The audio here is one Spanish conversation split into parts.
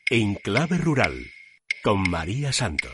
En Clave Rural, con María Santos.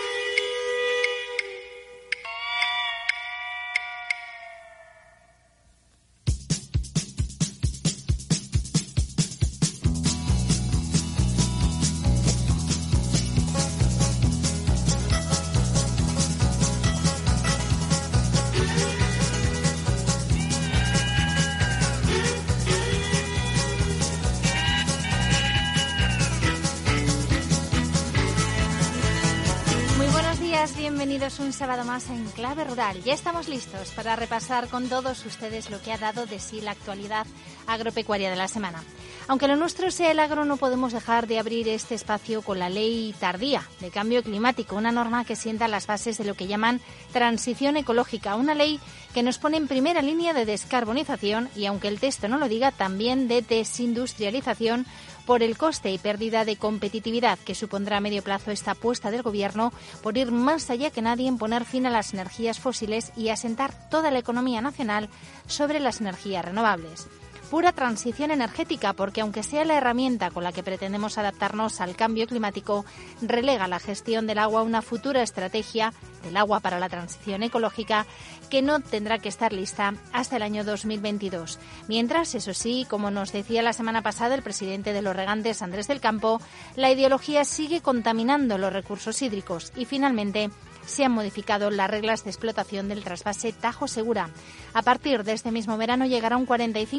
Bienvenidos un sábado más en Clave Rural. Ya estamos listos para repasar con todos ustedes lo que ha dado de sí la actualidad agropecuaria de la semana. Aunque lo nuestro sea el agro, no podemos dejar de abrir este espacio con la Ley Tardía de Cambio Climático, una norma que sienta las bases de lo que llaman transición ecológica, una ley que nos pone en primera línea de descarbonización y, aunque el texto no lo diga, también de desindustrialización por el coste y pérdida de competitividad que supondrá a medio plazo esta apuesta del Gobierno por ir más allá que nadie en poner fin a las energías fósiles y asentar toda la economía nacional sobre las energías renovables. Pura transición energética, porque aunque sea la herramienta con la que pretendemos adaptarnos al cambio climático, relega la gestión del agua a una futura estrategia del agua para la transición ecológica que no tendrá que estar lista hasta el año 2022. Mientras, eso sí, como nos decía la semana pasada el presidente de los regantes, Andrés del Campo, la ideología sigue contaminando los recursos hídricos y finalmente se han modificado las reglas de explotación del trasvase Tajo Segura. A partir de este mismo verano llegará un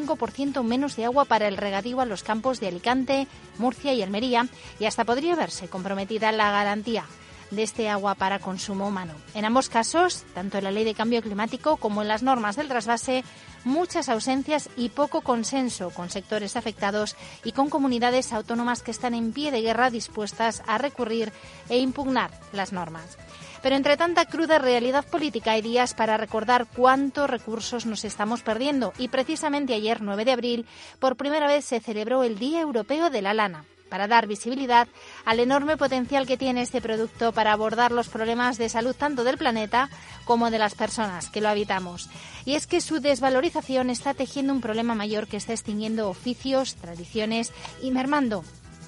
45% menos de agua para el regadío a los campos de Alicante, Murcia y Almería y hasta podría verse comprometida la garantía de este agua para consumo humano. En ambos casos, tanto en la Ley de Cambio Climático como en las normas del trasvase, muchas ausencias y poco consenso con sectores afectados y con comunidades autónomas que están en pie de guerra dispuestas a recurrir e impugnar las normas. Pero entre tanta cruda realidad política hay días para recordar cuántos recursos nos estamos perdiendo y precisamente ayer, 9 de abril, por primera vez se celebró el Día Europeo de la Lana, para dar visibilidad al enorme potencial que tiene este producto para abordar los problemas de salud tanto del planeta como de las personas que lo habitamos. Y es que su desvalorización está tejiendo un problema mayor que está extinguiendo oficios, tradiciones y mermando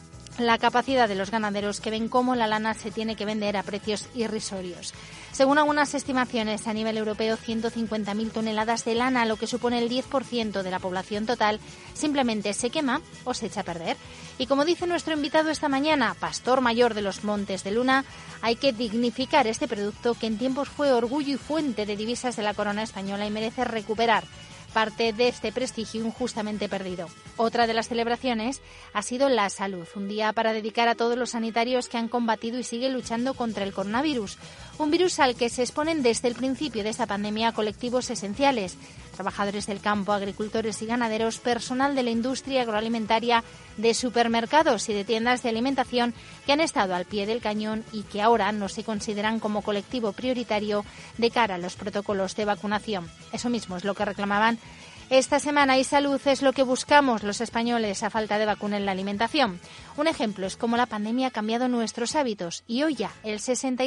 la capacidad de los ganaderos que ven cómo la lana se tiene que vender a precios irrisorios. Según algunas estimaciones a nivel europeo, 150.000 toneladas de lana, lo que supone el 10% de la población total, simplemente se quema o se echa a perder. Y como dice nuestro invitado esta mañana, pastor mayor de los Montes de Luna, hay que dignificar este producto que en tiempos fue orgullo y fuente de divisas de la corona española y merece recuperar parte de este prestigio injustamente perdido. Otra de las celebraciones ha sido la salud, un día para dedicar a todos los sanitarios que han combatido y siguen luchando contra el coronavirus, un virus al que se exponen desde el principio de esta pandemia colectivos esenciales, trabajadores del campo, agricultores y ganaderos, personal de la industria agroalimentaria, de supermercados y de tiendas de alimentación que han estado al pie del cañón y que ahora no se consideran como colectivo prioritario de cara a los protocolos de vacunación. Eso mismo es lo que reclamaban esta semana, y salud es lo que buscamos los españoles a falta de vacuna en la alimentación. Un ejemplo es cómo la pandemia ha cambiado nuestros hábitos y hoy ya el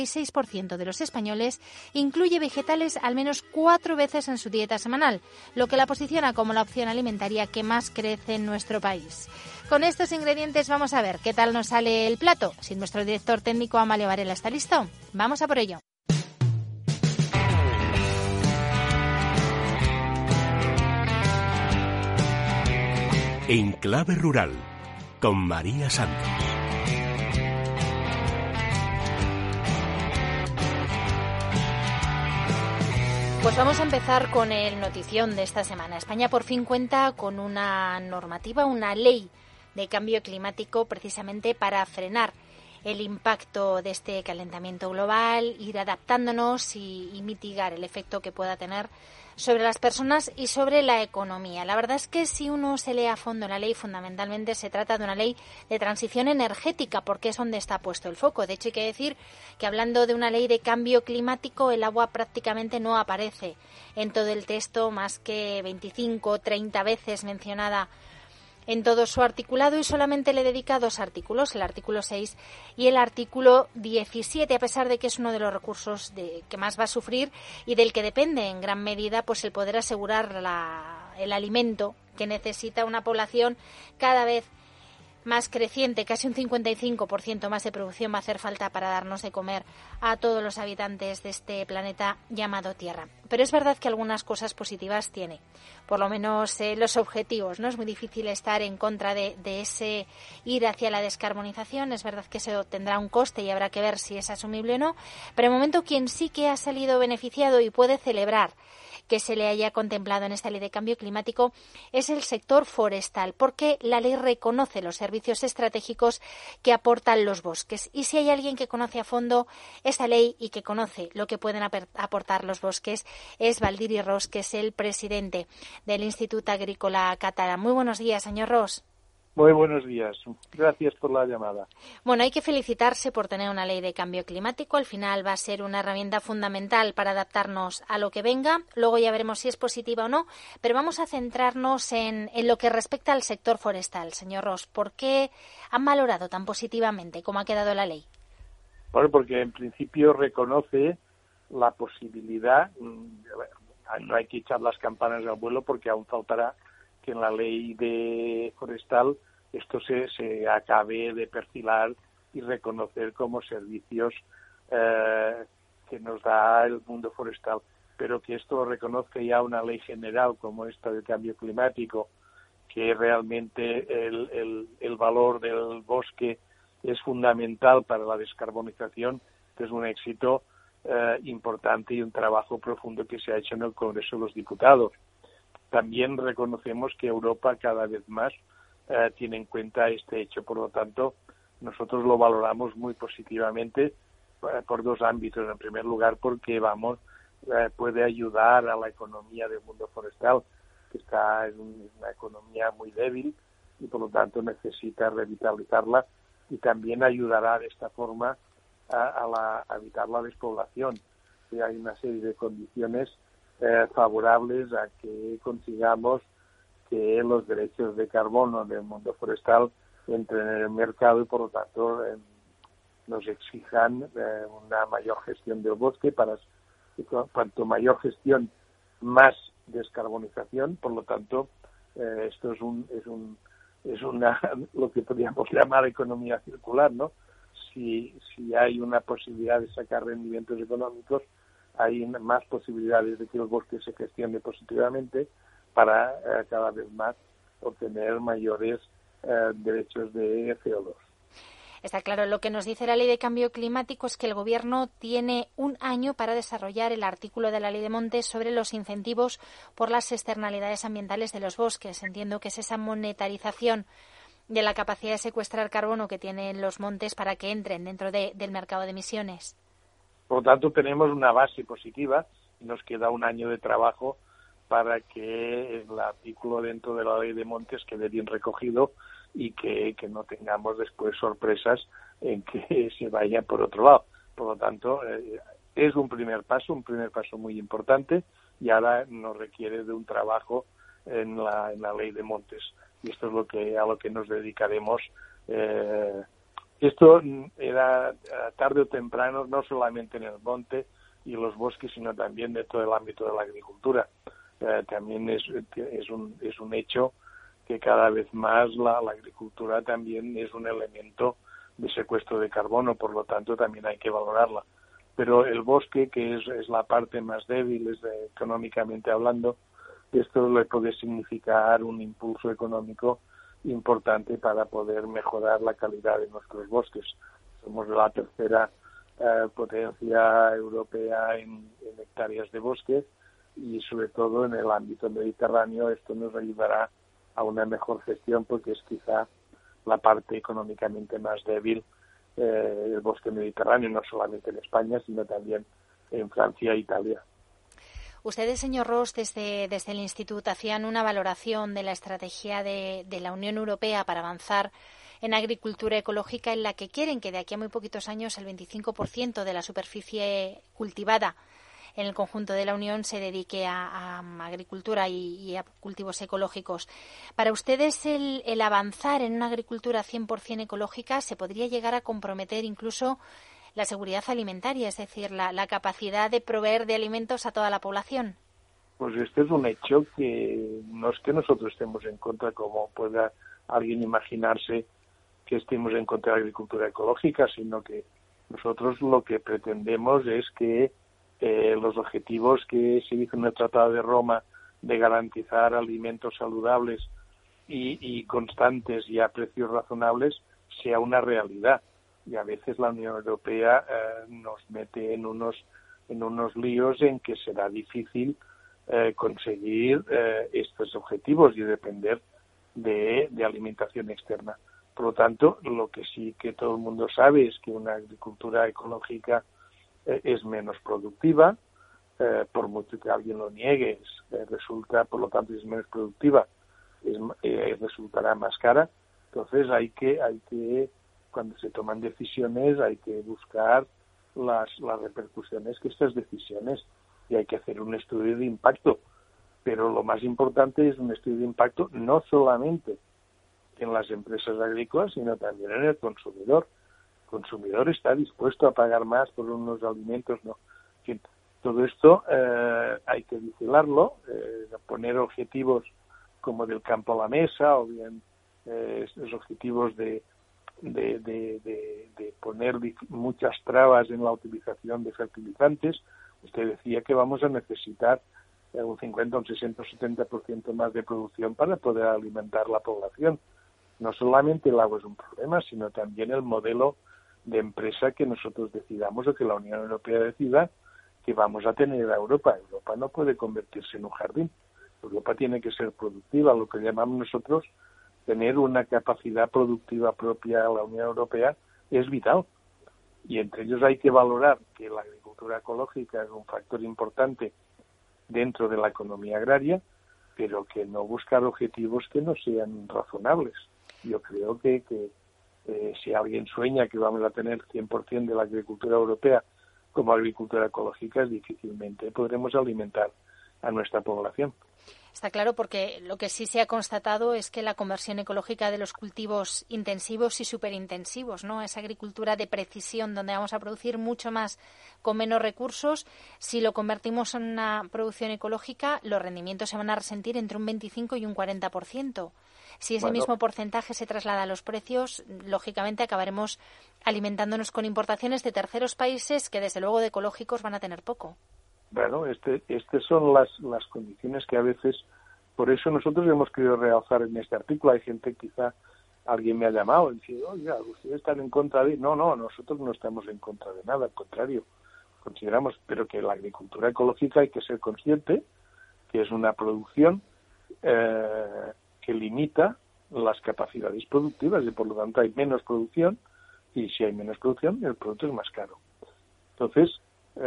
66% de los españoles incluye vegetales al menos 4 veces en su dieta semanal, lo que la posiciona como la opción alimentaria que más crece en nuestro país. Con estos ingredientes vamos a ver qué tal nos sale el plato. Si nuestro director técnico Amalio Varela está listo, vamos a por ello. En Clave Rural, con María Santos. Pues vamos a empezar con el notición de esta semana. España por fin cuenta con una normativa, una ley de cambio climático precisamente para frenar el impacto de este calentamiento global, ir adaptándonos y mitigar el efecto que pueda tener sobre las personas y sobre la economía. La verdad es que si uno se lee a fondo la ley, fundamentalmente se trata de una ley de transición energética, porque es donde está puesto el foco. De hecho, hay que decir que hablando de una ley de cambio climático, el agua prácticamente no aparece en todo el texto, más que 25 o 30 veces mencionada en todo su articulado, y solamente le dedica 2 artículos, el artículo 6 y el artículo 17, a pesar de que es uno de los recursos que más va a sufrir y del que depende en gran medida pues el poder asegurar el alimento que necesita una población cada vez más creciente, casi un 55% más de producción va a hacer falta para darnos de comer a todos los habitantes de este planeta llamado Tierra. Pero es verdad que algunas cosas positivas tiene, por lo menos los objetivos, ¿no? Es muy difícil estar en contra de ese ir hacia la descarbonización. Es verdad que eso tendrá un coste y habrá que ver si es asumible o no, pero de momento quien sí que ha salido beneficiado y puede celebrar que se le haya contemplado en esta ley de cambio climático es el sector forestal, porque la ley reconoce los servicios estratégicos que aportan los bosques. Y si hay alguien que conoce a fondo esta ley y que conoce lo que pueden aportar los bosques, es Valdiri Ros, que es el presidente del Instituto Agrícola Catalán. Muy buenos días, señor Ros. Muy buenos días. Gracias por la llamada. Bueno, hay que felicitarse por tener una ley de cambio climático. Al final va a ser una herramienta fundamental para adaptarnos a lo que venga. Luego ya veremos si es positiva o no. Pero vamos a centrarnos en lo que respecta al sector forestal. Señor Ros, ¿por qué han valorado tan positivamente cómo ha quedado la ley? Bueno, porque en principio reconoce la posibilidad, no hay que echar las campanas al vuelo porque aún faltará que en la ley de forestal esto se acabe de perfilar y reconocer como servicios que nos da el mundo forestal, pero que esto reconozca ya una ley general como esta del cambio climático, que realmente el valor del bosque es fundamental para la descarbonización, que es un éxito importante y un trabajo profundo que se ha hecho en el Congreso de los Diputados. También reconocemos que Europa cada vez más tiene en cuenta este hecho. Por lo tanto, nosotros lo valoramos muy positivamente por dos ámbitos. En primer lugar, porque puede ayudar a la economía del mundo forestal, que está en una economía muy débil y por lo tanto necesita revitalizarla, y también ayudará de esta forma a evitar la despoblación. Y hay una serie de condiciones favorables a que consigamos que los derechos de carbono del mundo forestal entren en el mercado y por lo tanto nos exijan una mayor gestión del bosque. Cuanto mayor gestión, más descarbonización. Por lo tanto, esto es una lo que podríamos llamar economía circular, ¿no? Si hay una posibilidad de sacar rendimientos económicos, hay más posibilidades de que el bosque se gestione positivamente para cada vez más obtener mayores derechos de CO2. Está claro, lo que nos dice la Ley de Cambio Climático es que el Gobierno tiene un año para desarrollar el artículo de la Ley de Montes sobre los incentivos por las externalidades ambientales de los bosques. Entiendo que es esa monetarización de la capacidad de secuestrar carbono que tienen los montes para que entren dentro del mercado de emisiones. Por lo tanto, tenemos una base positiva y nos queda un año de trabajo para que el artículo dentro de la Ley de Montes quede bien recogido y que no tengamos después sorpresas en que se vaya por otro lado. Por lo tanto, es un primer paso muy importante, y ahora nos requiere de un trabajo en la Ley de Montes. Y esto es a lo que nos dedicaremos. Esto era tarde o temprano, no solamente en el monte y los bosques, sino también dentro del ámbito de la agricultura. También es un hecho que cada vez más la agricultura también es un elemento de secuestro de carbono, por lo tanto también hay que valorarla. Pero el bosque, que es la parte más débil económicamente hablando, esto le puede significar un impulso económico importante para poder mejorar la calidad de nuestros bosques. Somos la tercera potencia europea en hectáreas de bosque, y sobre todo en el ámbito mediterráneo esto nos ayudará a una mejor gestión, porque es quizá la parte económicamente más débil el bosque mediterráneo, no solamente en España, sino también en Francia e Italia. Ustedes, señor Ros, desde el Instituto hacían una valoración de la estrategia de la Unión Europea para avanzar en agricultura ecológica, en la que quieren que de aquí a muy poquitos años el 25% de la superficie cultivada en el conjunto de la Unión se dedique a agricultura y a cultivos ecológicos. Para ustedes, el avanzar en una agricultura 100% ecológica se podría llegar a comprometer incluso la seguridad alimentaria, es decir, la capacidad de proveer de alimentos a toda la población. Pues este es un hecho que no es que nosotros estemos en contra, como pueda alguien imaginarse, que estemos en contra de la agricultura ecológica, sino que nosotros lo que pretendemos es que los objetivos que se dicen en el Tratado de Roma de garantizar alimentos saludables y constantes y a precios razonables sea una realidad. Y a veces la Unión Europea nos mete en unos líos en que será difícil conseguir estos objetivos y depender de alimentación externa. Por lo tanto, lo que sí que todo el mundo sabe es que una agricultura ecológica es menos productiva, por mucho que alguien lo niegue, resulta, por lo tanto, es menos productiva, resultará más cara. Entonces hay que cuando se toman decisiones hay que buscar las repercusiones que estas decisiones, y hay que hacer un estudio de impacto. Pero lo más importante es un estudio de impacto no solamente en las empresas agrícolas, sino también en el consumidor. El consumidor está dispuesto a pagar más por unos alimentos, ¿no? En fin, todo esto hay que vigilarlo, poner objetivos como del campo a la mesa, o bien estos objetivos de poner muchas trabas en la utilización de fertilizantes. Usted decía que vamos a necesitar un 50, un 60, un 70% más de producción para poder alimentar la población. No solamente el agua es un problema, sino también el modelo de empresa que nosotros decidamos, o que la Unión Europea decida que vamos a tener a Europa. Europa no puede convertirse en un jardín. Europa tiene que ser productiva, lo que llamamos nosotros tener una capacidad productiva propia a la Unión Europea es vital. Y entre ellos hay que valorar que la agricultura ecológica es un factor importante dentro de la economía agraria, pero que no buscar objetivos que no sean razonables. Yo creo que si alguien sueña que vamos a tener 100% de la agricultura europea como agricultura ecológica, difícilmente podremos alimentar a nuestra población. Está claro, porque lo que sí se ha constatado es que la conversión ecológica de los cultivos intensivos y superintensivos, ¿no? Esa agricultura de precisión donde vamos a producir mucho más con menos recursos, si lo convertimos en una producción ecológica, los rendimientos se van a resentir entre un 25 y un 40%. Si ese mismo porcentaje se traslada a los precios, lógicamente acabaremos alimentándonos con importaciones de terceros países que, desde luego, de ecológicos van a tener poco. Bueno, estas son las condiciones que a veces, por eso nosotros hemos querido realzar en este artículo. Hay gente, quizá alguien me ha llamado y dice, oiga, ustedes están en contra de... No, nosotros no estamos en contra de nada, al contrario, consideramos, pero que la agricultura ecológica hay que ser consciente que es una producción que limita las capacidades productivas y por lo tanto hay menos producción, y si hay menos producción el producto es más caro. Entonces,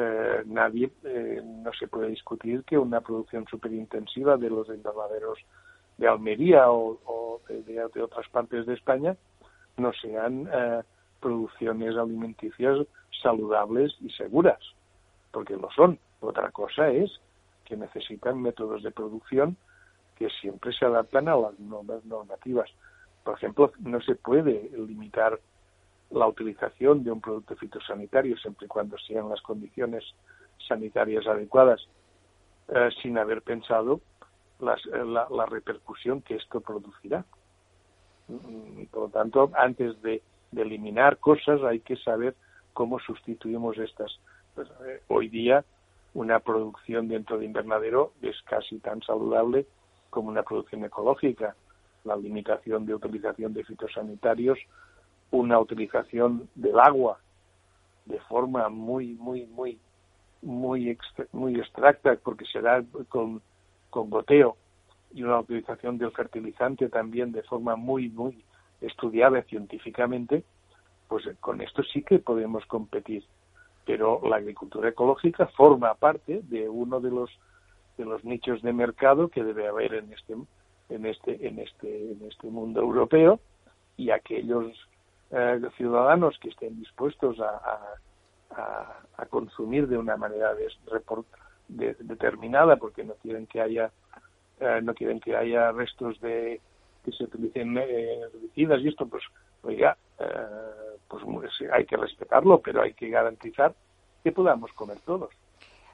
no se puede discutir que una producción superintensiva de los invernaderos de Almería o de otras partes de España no sean producciones alimenticias saludables y seguras, porque lo son. Otra cosa es que necesitan métodos de producción que siempre se adaptan a las normativas. Por ejemplo, no se puede limitar la utilización de un producto fitosanitario siempre y cuando sean las condiciones sanitarias adecuadas, sin haber pensado la repercusión que esto producirá. Por lo tanto, antes de eliminar cosas hay que saber cómo sustituimos estas. Pues, hoy día una producción dentro de invernadero es casi tan saludable como una producción ecológica. La limitación de utilización de fitosanitarios, una utilización del agua de forma muy extracta, porque se da con goteo, y una utilización del fertilizante también de forma muy estudiada científicamente, pues con esto sí que podemos competir. Pero la agricultura ecológica forma parte de uno de los nichos de mercado que debe haber en este mundo europeo, y aquellos ciudadanos que estén dispuestos a consumir de una manera determinada, porque no quieren que haya restos que se utilicen herbicidas y esto, pues oiga, pues hay que respetarlo, pero hay que garantizar que podamos comer todos.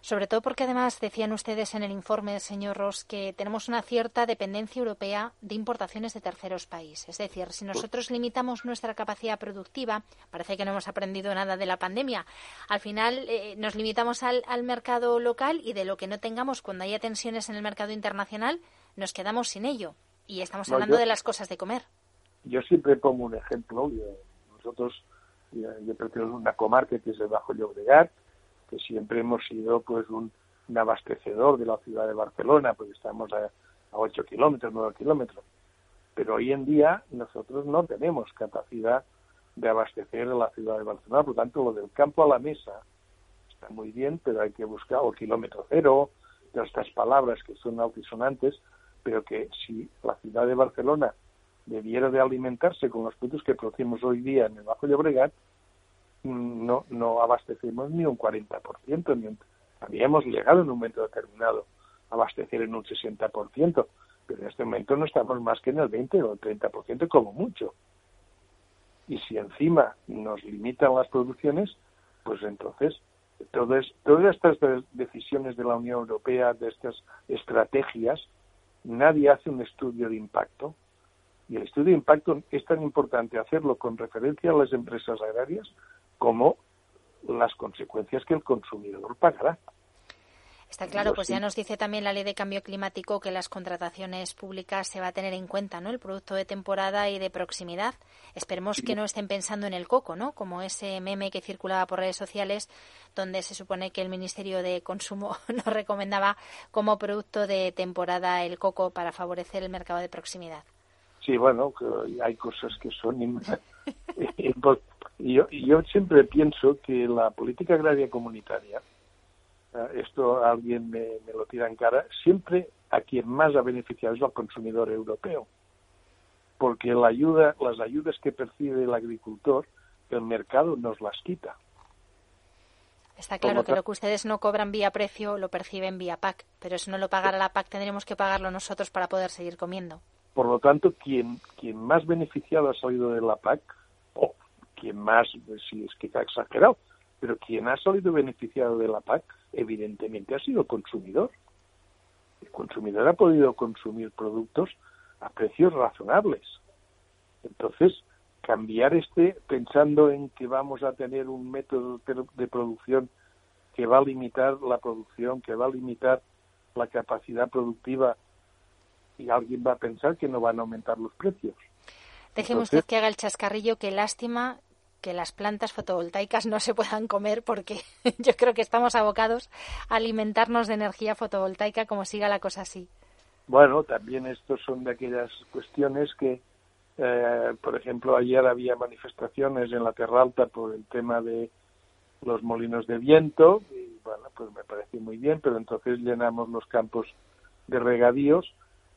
Sobre todo porque además decían ustedes en el informe, señor Ros, que tenemos una cierta dependencia europea de importaciones de terceros países. Es decir, si nosotros limitamos nuestra capacidad productiva, parece que no hemos aprendido nada de la pandemia, al final nos limitamos al mercado local y de lo que no tengamos cuando haya tensiones en el mercado internacional, nos quedamos sin ello. Y estamos hablando de las cosas de comer. Yo siempre pongo un ejemplo. Nosotros, yo pertenezco a una comarca que es el Bajo Llobregat, que siempre hemos sido pues un abastecedor de la ciudad de Barcelona, porque estamos a 8 kilómetros, 9 kilómetros. Pero hoy en día nosotros no tenemos capacidad de abastecer a la ciudad de Barcelona, por lo tanto lo del campo a la mesa está muy bien, pero hay que buscar o kilómetro cero, de estas palabras que son altisonantes, pero que si la ciudad de Barcelona debiera de alimentarse con los productos que producimos hoy día en el Bajo Llobregat, no abastecemos ni un 40%, habíamos llegado en un momento determinado a abastecer en un 60%, pero en este momento no estamos más que en el 20 o el 30% como mucho. Y si encima nos limitan las producciones, pues entonces todas estas decisiones de la Unión Europea, de estas estrategias, nadie hace un estudio de impacto. Y el estudio de impacto es tan importante hacerlo con referencia a las empresas agrarias como las consecuencias que el consumidor pagará. Está claro, pues ya nos dice también la Ley de Cambio Climático que las contrataciones públicas se va a tener en cuenta, ¿no? El producto de temporada y de proximidad. Esperemos que no estén pensando en el coco, ¿no? Como ese meme que circulaba por redes sociales donde se supone que el Ministerio de Consumo nos recomendaba como producto de temporada el coco para favorecer el mercado de proximidad. Sí, bueno, hay cosas que son... Yo siempre pienso que la política agraria comunitaria, esto alguien me lo tira en cara, siempre a quien más ha beneficiado es al consumidor europeo, porque las ayudas que percibe el agricultor, el mercado nos las quita. Está claro que lo que ustedes no cobran vía precio lo perciben vía PAC, pero eso no lo pagará la PAC, tendremos que pagarlo nosotros para poder seguir comiendo. Por lo tanto, quien más beneficiado ha salido de la PAC, o quien más, si es que está exagerado, pero quien ha salido beneficiado de la PAC, evidentemente ha sido el consumidor. El consumidor ha podido consumir productos a precios razonables. Entonces, cambiar pensando en que vamos a tener un método de producción que va a limitar la producción, que va a limitar la capacidad productiva, y alguien va a pensar que no van a aumentar los precios. Déjeme usted que haga el chascarrillo, que lástima que las plantas fotovoltaicas no se puedan comer, porque yo creo que estamos abocados a alimentarnos de energía fotovoltaica como siga la cosa así. Bueno, también estos son de aquellas cuestiones que, por ejemplo, ayer había manifestaciones en la Terra Alta por el tema de los molinos de viento, y bueno, pues me parece muy bien, pero entonces llenamos los campos de regadíos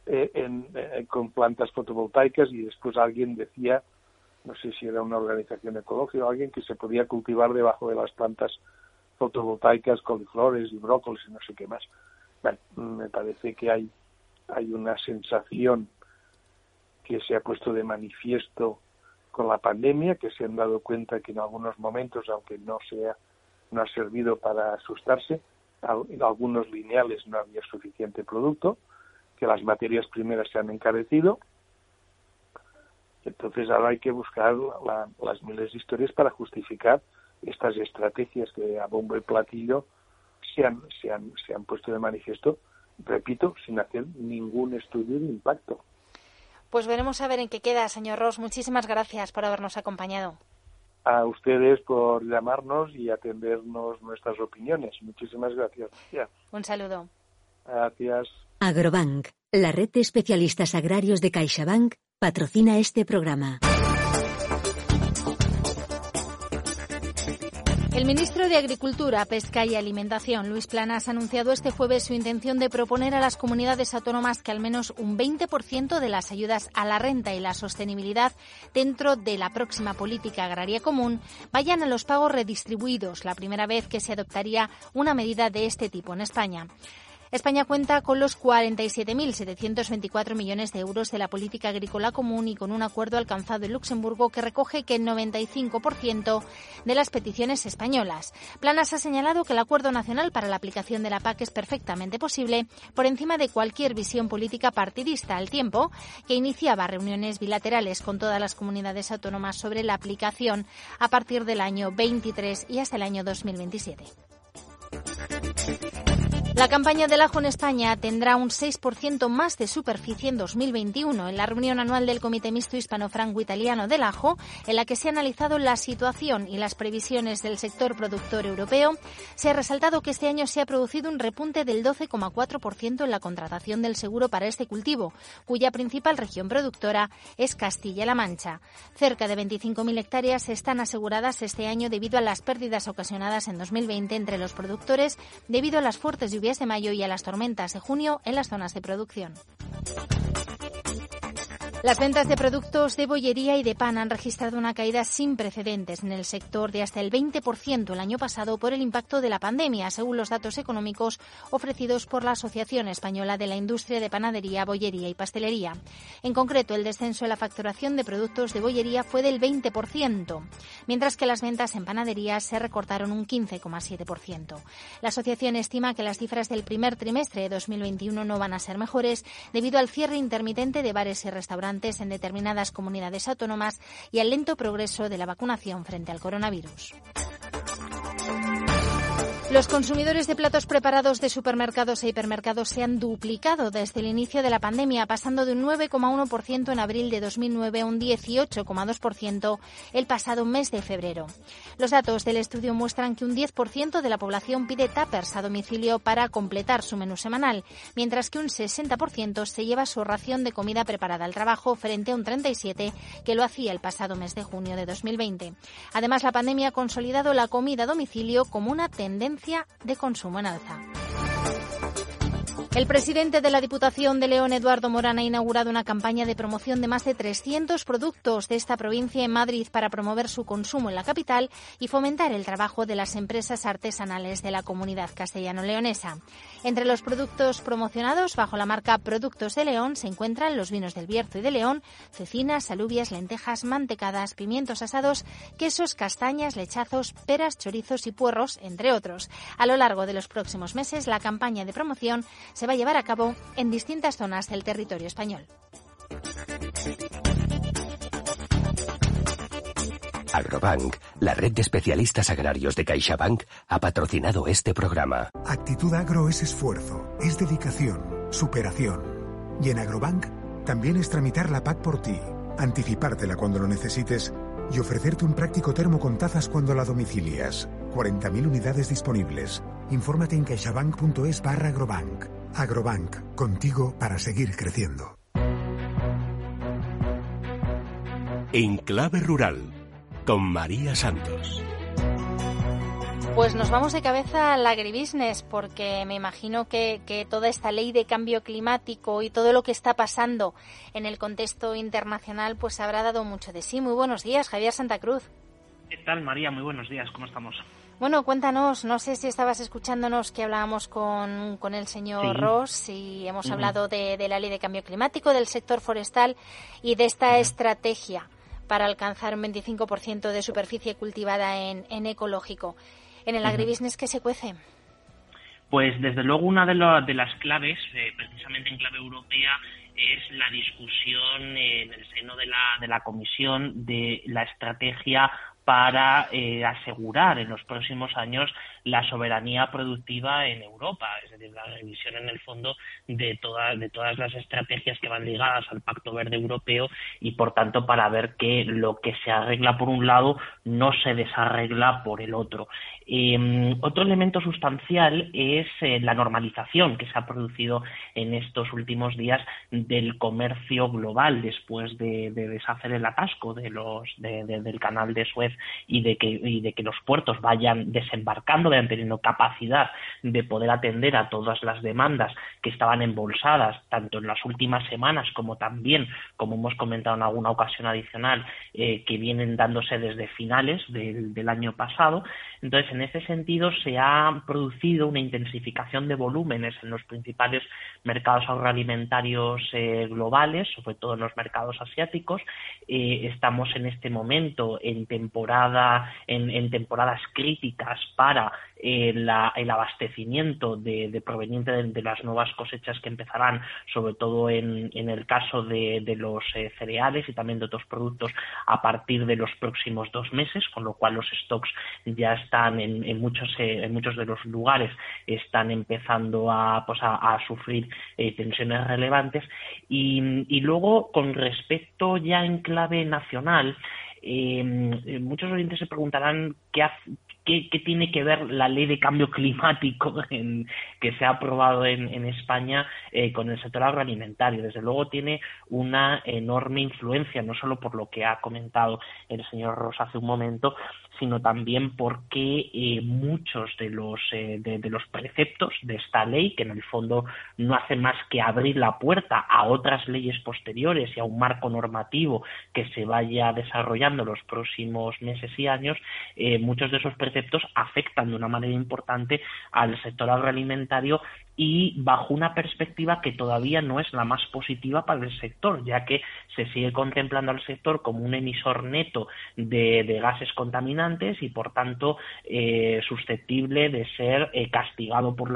con plantas fotovoltaicas, y después alguien decía, no sé si era una organización ecológica o alguien, que se podía cultivar debajo de las plantas fotovoltaicas coliflores y brócolis y no sé qué más. Bueno, me parece que hay una sensación que se ha puesto de manifiesto con la pandemia, que se han dado cuenta que en algunos momentos, aunque no ha servido para asustarse, en algunos lineales no había suficiente producto, que las materias primeras se han encarecido. Entonces ahora hay que buscar las miles de historias para justificar estas estrategias que a bombo y platillo se han puesto de manifiesto, repito, sin hacer ningún estudio de impacto. Pues veremos a ver en qué queda, señor Ros. Muchísimas gracias por habernos acompañado. A ustedes por llamarnos y atendernos nuestras opiniones. Muchísimas gracias. Un saludo. Gracias. Agrobank, la red de especialistas agrarios de CaixaBank, patrocina este programa. El ministro de Agricultura, Pesca y Alimentación, Luis Planas, ha anunciado este jueves su intención de proponer a las comunidades autónomas que al menos un 20% de las ayudas a la renta y la sostenibilidad dentro de la próxima política agraria común vayan a los pagos redistribuidos, la primera vez que se adoptaría una medida de este tipo en España. España cuenta con los 47.724 millones de euros de la política agrícola común y con un acuerdo alcanzado en Luxemburgo que recoge que el 95% de las peticiones españolas. Planas ha señalado que el acuerdo nacional para la aplicación de la PAC es perfectamente posible por encima de cualquier visión política partidista, al tiempo que iniciaba reuniones bilaterales con todas las comunidades autónomas sobre la aplicación a partir del año 23 y hasta el año 2027. La campaña del ajo en España tendrá un 6% más de superficie en 2021. En la reunión anual del Comité Mixto Hispano-Franco-Italiano del ajo, en la que se ha analizado la situación y las previsiones del sector productor europeo, se ha resaltado que este año se ha producido un repunte del 12,4% en la contratación del seguro para este cultivo, cuya principal región productora es Castilla-La Mancha. Cerca de 25.000 hectáreas están aseguradas este año debido a las pérdidas ocasionadas en 2020 entre los productores debido a las fuertes lluvias de mayo y a las tormentas de junio en las zonas de producción. Las ventas de productos de bollería y de pan han registrado una caída sin precedentes en el sector de hasta el 20% el año pasado por el impacto de la pandemia, según los datos económicos ofrecidos por la Asociación Española de la Industria de Panadería, Bollería y Pastelería. En concreto, el descenso en la facturación de productos de bollería fue del 20%, mientras que las ventas en panaderías se recortaron un 15,7%. La asociación estima que las cifras del primer trimestre de 2021 no van a ser mejores debido al cierre intermitente de bares y restaurantes en determinadas comunidades autónomas y al lento progreso de la vacunación frente al coronavirus. Los consumidores de platos preparados de supermercados e hipermercados se han duplicado desde el inicio de la pandemia, pasando de un 9,1% en abril de 2009 a un 18,2% el pasado mes de febrero. Los datos del estudio muestran que un 10% de la población pide tuppers a domicilio para completar su menú semanal, mientras que un 60% se lleva su ración de comida preparada al trabajo frente a un 37% que lo hacía el pasado mes de junio de 2020. Además, la pandemia ha consolidado la comida a domicilio como una tendencia de consumo en alza. El presidente de la Diputación de León, Eduardo Morán, ha inaugurado una campaña de promoción de más de 300 productos de esta provincia en Madrid para promover su consumo en la capital y fomentar el trabajo de las empresas artesanales de la comunidad castellano-leonesa. Entre los productos promocionados bajo la marca Productos de León se encuentran los vinos del Bierzo y de León, cecinas, alubias, lentejas, mantecadas, pimientos asados, quesos, castañas, lechazos, peras, chorizos y puerros, entre otros. A lo largo de los próximos meses, la campaña de promoción se va a llevar a cabo en distintas zonas del territorio español. Agrobank, la red de especialistas agrarios de CaixaBank, ha patrocinado este programa. Actitud Agro es esfuerzo, es dedicación, superación. Y en Agrobank también es tramitar la PAC por ti, anticipártela cuando lo necesites y ofrecerte un práctico termo con tazas cuando la domicilias. 40.000 unidades disponibles. Infórmate en caixabank.es/agrobank. Agrobank, contigo para seguir creciendo. En Clave Rural, con María Santos. Pues nos vamos de cabeza al agribusiness, porque me imagino que toda esta ley de cambio climático y todo lo que está pasando en el contexto internacional pues habrá dado mucho de sí. Muy buenos días, Javier Santa Cruz. ¿Qué tal, María? Muy buenos días, ¿cómo estamos? Bueno, cuéntanos, no sé si estabas escuchándonos que hablábamos con el señor Ross y hemos hablado de la ley de cambio climático, del sector forestal y de esta estrategia para alcanzar un 25% de superficie cultivada en ecológico. En el agribusiness, ¿qué se cuece? Pues desde luego una de las claves, precisamente en clave europea, es la discusión en el seno de la Comisión de la estrategia para asegurar en los próximos años la soberanía productiva en Europa, es decir, la revisión en el fondo de todas las estrategias que van ligadas al Pacto Verde Europeo y, por tanto, para ver que lo que se arregla por un lado no se desarregla por el otro. Otro elemento sustancial es la normalización que se ha producido en estos últimos días del comercio global después de deshacer el atasco del canal de Suez y de que los puertos vayan desembarcando, vayan teniendo capacidad de poder atender a todas las demandas que estaban embolsadas tanto en las últimas semanas como también, como hemos comentado en alguna ocasión adicional, que vienen dándose desde finales del año pasado. Entonces, en ese sentido, se ha producido una intensificación de volúmenes en los principales mercados agroalimentarios globales, sobre todo en los mercados asiáticos. Estamos en este momento en temporadas críticas para el abastecimiento proveniente de las nuevas cosechas que empezarán, sobre todo en el caso de los cereales y también de otros productos a partir de los próximos 2 meses, con lo cual los stocks ya están en muchos de los lugares están empezando a sufrir tensiones relevantes. Y luego, con respecto ya en clave nacional, muchos oyentes se preguntarán ¿Qué tiene que ver la ley de cambio climático que se ha aprobado en España con el sector agroalimentario? Desde luego tiene una enorme influencia, no solo por lo que ha comentado el señor Rosa hace un momento, sino también porque muchos de los preceptos de esta ley, que en el fondo no hace más que abrir la puerta a otras leyes posteriores y a un marco normativo que se vaya desarrollando en los próximos meses y años, muchos de esos preceptos afectan de una manera importante al sector agroalimentario y bajo una perspectiva que todavía no es la más positiva para el sector, ya que se sigue contemplando al sector como un emisor neto de gases contaminantes y por tanto susceptible de ser castigado por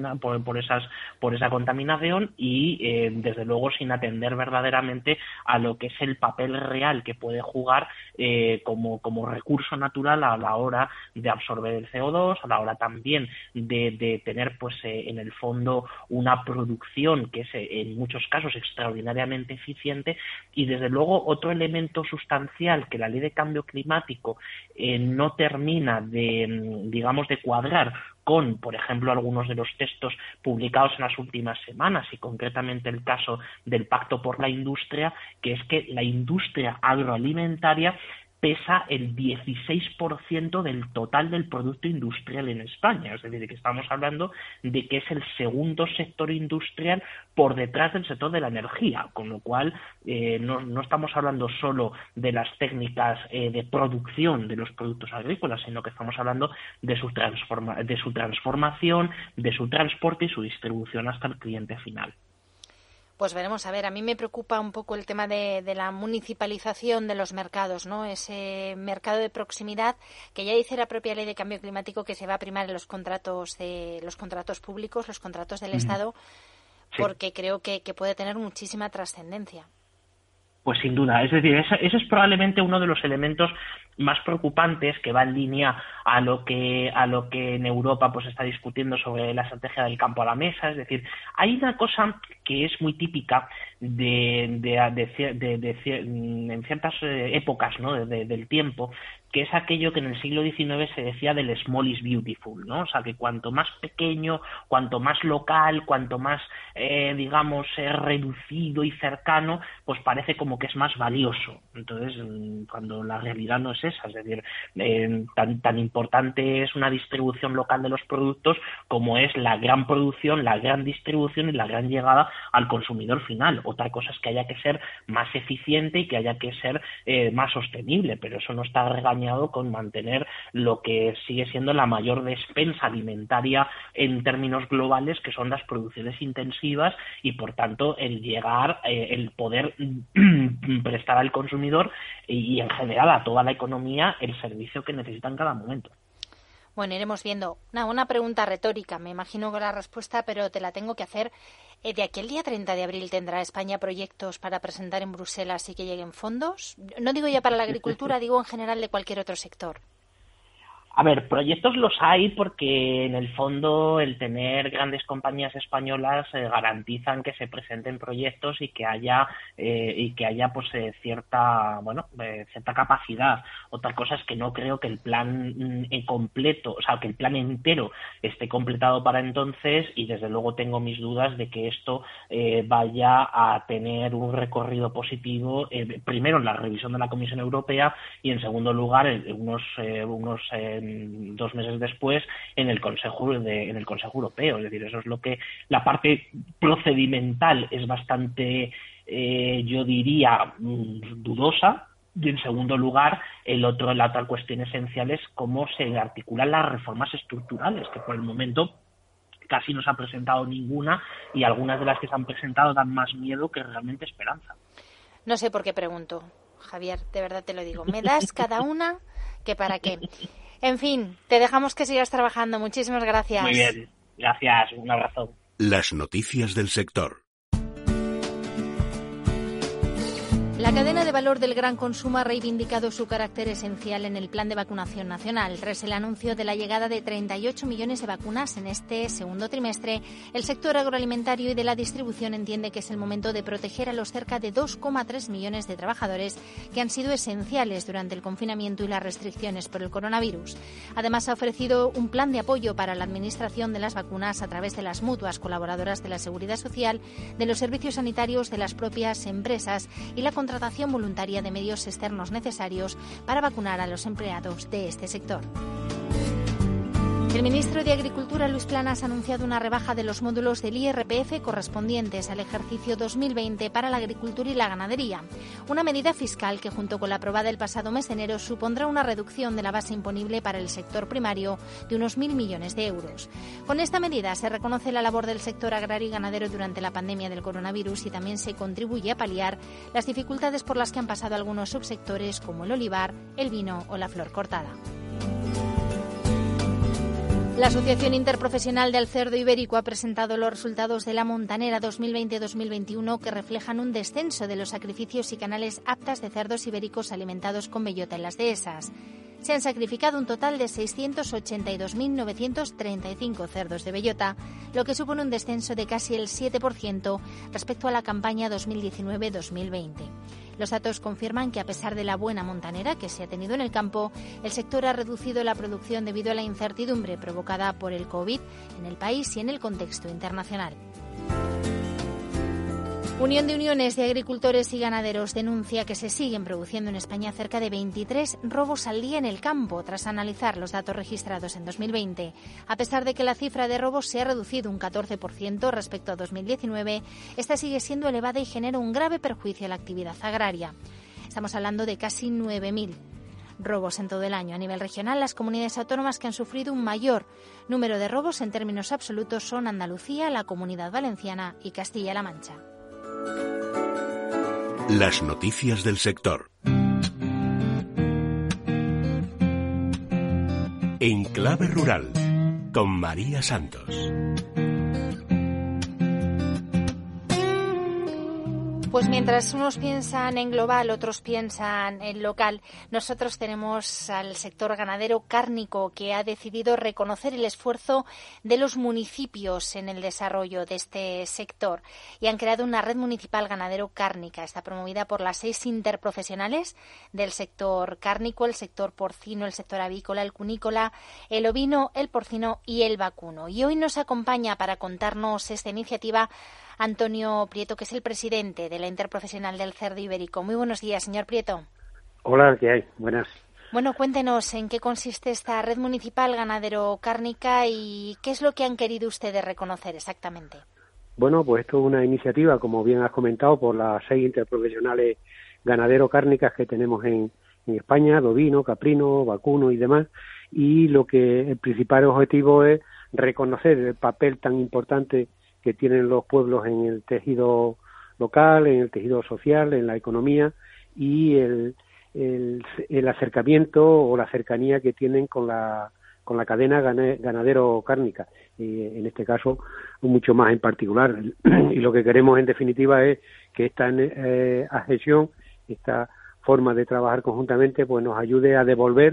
esa contaminación y desde luego sin atender verdaderamente a lo que es el papel real que puede jugar como recurso natural a la hora de absorber el CO2, a la hora también de tener en el fondo una producción que es en muchos casos extraordinariamente eficiente. Y desde luego otro elemento sustancial que la ley de cambio climático no termina de cuadrar con, por ejemplo, algunos de los textos publicados en las últimas semanas y concretamente el caso del Pacto por la Industria, que es que la industria agroalimentaria pesa el 16% del total del producto industrial en España. Es decir, que estamos hablando de que es el segundo sector industrial por detrás del sector de la energía, con lo cual no estamos hablando solo de las técnicas de producción de los productos agrícolas, sino que estamos hablando de su transformación, de su transporte y su distribución hasta el cliente final. Pues veremos, a ver, a mí me preocupa un poco el tema de la municipalización de los mercados, ¿no? Ese mercado de proximidad que ya dice la propia ley de cambio climático que se va a primar en los contratos públicos, los contratos del Estado, porque creo que puede tener muchísima trascendencia. Pues sin duda, es decir, ese es probablemente uno de los elementos más preocupantes que va en línea a lo que en Europa pues está discutiendo sobre la estrategia del campo a la mesa. Es decir, hay una cosa que es muy típica en ciertas épocas, ¿no? del tiempo, que es aquello que en el siglo XIX se decía del small is beautiful, ¿no? O sea, que cuanto más pequeño, cuanto más local, cuanto más, reducido y cercano, pues parece como que es más valioso. Entonces, cuando la realidad no es esa, es decir, tan importante es una distribución local de los productos como es la gran producción, la gran distribución y la gran llegada al consumidor final. Otra cosa es que haya que ser más eficiente y que haya que ser más sostenible, pero eso no está regañado con mantener lo que sigue siendo la mayor despensa alimentaria en términos globales, que son las producciones intensivas y por tanto el el poder prestar al consumidor y en general a toda la economía el servicio que necesita en cada momento. Bueno, iremos viendo. Una pregunta retórica, me imagino con la respuesta, pero te la tengo que hacer. ¿De aquí al día 30 de abril tendrá España proyectos para presentar en Bruselas y que lleguen fondos? No digo ya para la agricultura, digo en general de cualquier otro sector. A ver, proyectos los hay porque en el fondo el tener grandes compañías españolas garantizan que se presenten proyectos y que haya pues cierta capacidad. Otra cosa es que no creo que el plan completo, o sea, que el plan entero esté completado para entonces, y desde luego tengo mis dudas de que esto vaya a tener un recorrido positivo, primero en la revisión de la Comisión Europea y en segundo lugar unos 2 meses después en el Consejo Europeo. Es decir, eso es lo que la parte procedimental es bastante, yo diría, dudosa. Y en segundo lugar, la otra cuestión esencial es cómo se articulan las reformas estructurales, que por el momento casi no se ha presentado ninguna, y algunas de las que se han presentado dan más miedo que realmente esperanza. No sé por qué pregunto, Javier, de verdad te lo digo. Me das cada una que para qué. En fin, te dejamos que sigas trabajando. Muchísimas gracias. Muy bien, gracias, un abrazo. Las noticias del sector. La cadena de valor del gran consumo ha reivindicado su carácter esencial en el plan de vacunación nacional. Tras el anuncio de la llegada de 38 millones de vacunas en este segundo trimestre, el sector agroalimentario y de la distribución entiende que es el momento de proteger a los cerca de 2,3 millones de trabajadores que han sido esenciales durante el confinamiento y las restricciones por el coronavirus. Además, ha ofrecido un plan de apoyo para la administración de las vacunas a través de las mutuas colaboradoras de la Seguridad Social, de los servicios sanitarios de las propias empresas y la contratación voluntaria de medios externos necesarios para vacunar a los empleados de este sector. El ministro de Agricultura, Luis Planas, ha anunciado una rebaja de los módulos del IRPF correspondientes al ejercicio 2020 para la agricultura y la ganadería. Una medida fiscal que, junto con la aprobada el pasado mes de enero, supondrá una reducción de la base imponible para el sector primario de unos 1.000 millones de euros. Con esta medida se reconoce la labor del sector agrario y ganadero durante la pandemia del coronavirus y también se contribuye a paliar las dificultades por las que han pasado algunos subsectores como el olivar, el vino o la flor cortada. La Asociación Interprofesional del Cerdo Ibérico ha presentado los resultados de la Montanera 2020-2021 que reflejan un descenso de los sacrificios y canales aptas de cerdos ibéricos alimentados con bellota en las dehesas. Se han sacrificado un total de 682.935 cerdos de bellota, lo que supone un descenso de casi el 7% respecto a la campaña 2019-2020. Los datos confirman que, a pesar de la buena montanera que se ha tenido en el campo, el sector ha reducido la producción debido a la incertidumbre provocada por el COVID en el país y en el contexto internacional. Unión de Uniones de Agricultores y Ganaderos denuncia que se siguen produciendo en España cerca de 23 robos al día en el campo, tras analizar los datos registrados en 2020. A pesar de que la cifra de robos se ha reducido un 14% respecto a 2019, esta sigue siendo elevada y genera un grave perjuicio a la actividad agraria. Estamos hablando de casi 9.000 robos en todo el año. A nivel regional, las comunidades autónomas que han sufrido un mayor número de robos en términos absolutos son Andalucía, la Comunidad Valenciana y Castilla-La Mancha. Las noticias del sector. En Clave Rural, con María Santos. Pues mientras unos piensan en global, otros piensan en local, nosotros tenemos al sector ganadero cárnico que ha decidido reconocer el esfuerzo de los municipios en el desarrollo de este sector y han creado una red municipal ganadero cárnica. Está promovida por las 6 interprofesionales del sector cárnico, el sector porcino, el sector avícola, el cunícola, el ovino, el porcino y el vacuno. Y hoy nos acompaña para contarnos esta iniciativa Antonio Prieto, que es el presidente de la Interprofesional del Cerdo Ibérico. Muy buenos días, señor Prieto. Hola, ¿qué hay? Buenas. Bueno, cuéntenos en qué consiste esta red municipal ganadero-cárnica y qué es lo que han querido ustedes reconocer exactamente. Bueno, pues esto es una iniciativa, como bien has comentado, por las 6 interprofesionales ganadero-cárnicas que tenemos en España, bovino, caprino, vacuno y demás, y lo que el principal objetivo es reconocer el papel tan importante que tienen los pueblos en el tejido local, en el tejido social, en la economía y el acercamiento o la cercanía que tienen con la cadena ganadero-cárnica, y en este caso mucho más en particular. Y lo que queremos en definitiva es que esta adhesión, esta forma de trabajar conjuntamente, pues nos ayude a devolver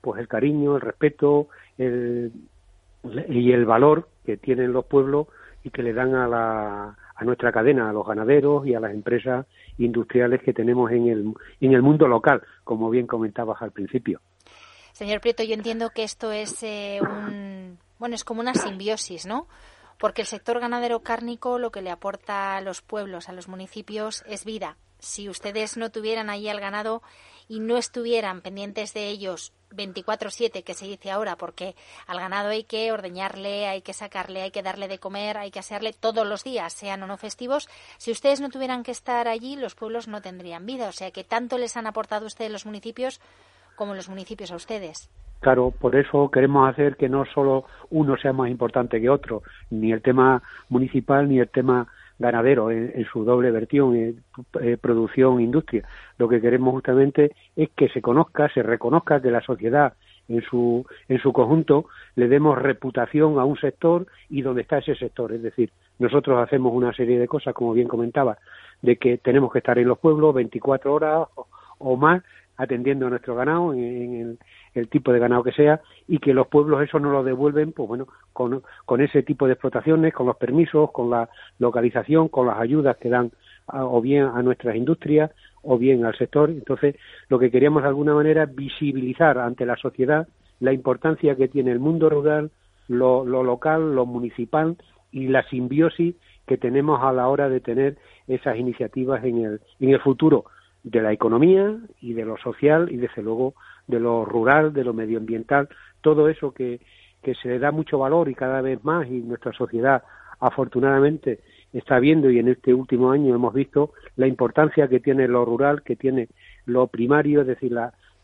pues el cariño, el respeto y el valor que tienen los pueblos y que le dan a nuestra cadena, a los ganaderos y a las empresas industriales que tenemos en el mundo local, como bien comentabas al principio. Señor Prieto, yo entiendo que esto es es como una simbiosis, ¿no? Porque el sector ganadero cárnico lo que le aporta a los pueblos, a los municipios, es vida. Si ustedes no tuvieran allí al ganado y no estuvieran pendientes de ellos 24/7, que se dice ahora, porque al ganado hay que ordeñarle, hay que sacarle, hay que darle de comer, hay que asearle todos los días, sean o no festivos, si ustedes no tuvieran que estar allí, los pueblos no tendrían vida. O sea que tanto les han aportado ustedes los municipios como los municipios a ustedes. Claro, por eso queremos hacer que no solo uno sea más importante que otro, ni el tema municipal ni el tema ganadero en su doble versión, producción, industria. Lo que queremos justamente es que se conozca, se reconozca que la sociedad en su conjunto le demos reputación a un sector y dónde está ese sector. Es decir, nosotros hacemos una serie de cosas, como bien comentaba, de que tenemos que estar en los pueblos 24 horas o más atendiendo a nuestro ganado en el tipo de ganado que sea, y que los pueblos eso nos lo devuelven, pues bueno, con ese tipo de explotaciones, con los permisos, con la localización, con las ayudas que dan o bien a nuestras industrias o bien al sector. Entonces, lo que queríamos de alguna manera es visibilizar ante la sociedad la importancia que tiene el mundo rural, lo local, lo municipal y la simbiosis que tenemos a la hora de tener esas iniciativas en el futuro de la economía y de lo social y desde luego de lo rural, de lo medioambiental, todo eso que se le da mucho valor y cada vez más, y nuestra sociedad afortunadamente está viendo, y en este último año hemos visto la importancia que tiene lo rural, que tiene lo primario, es decir,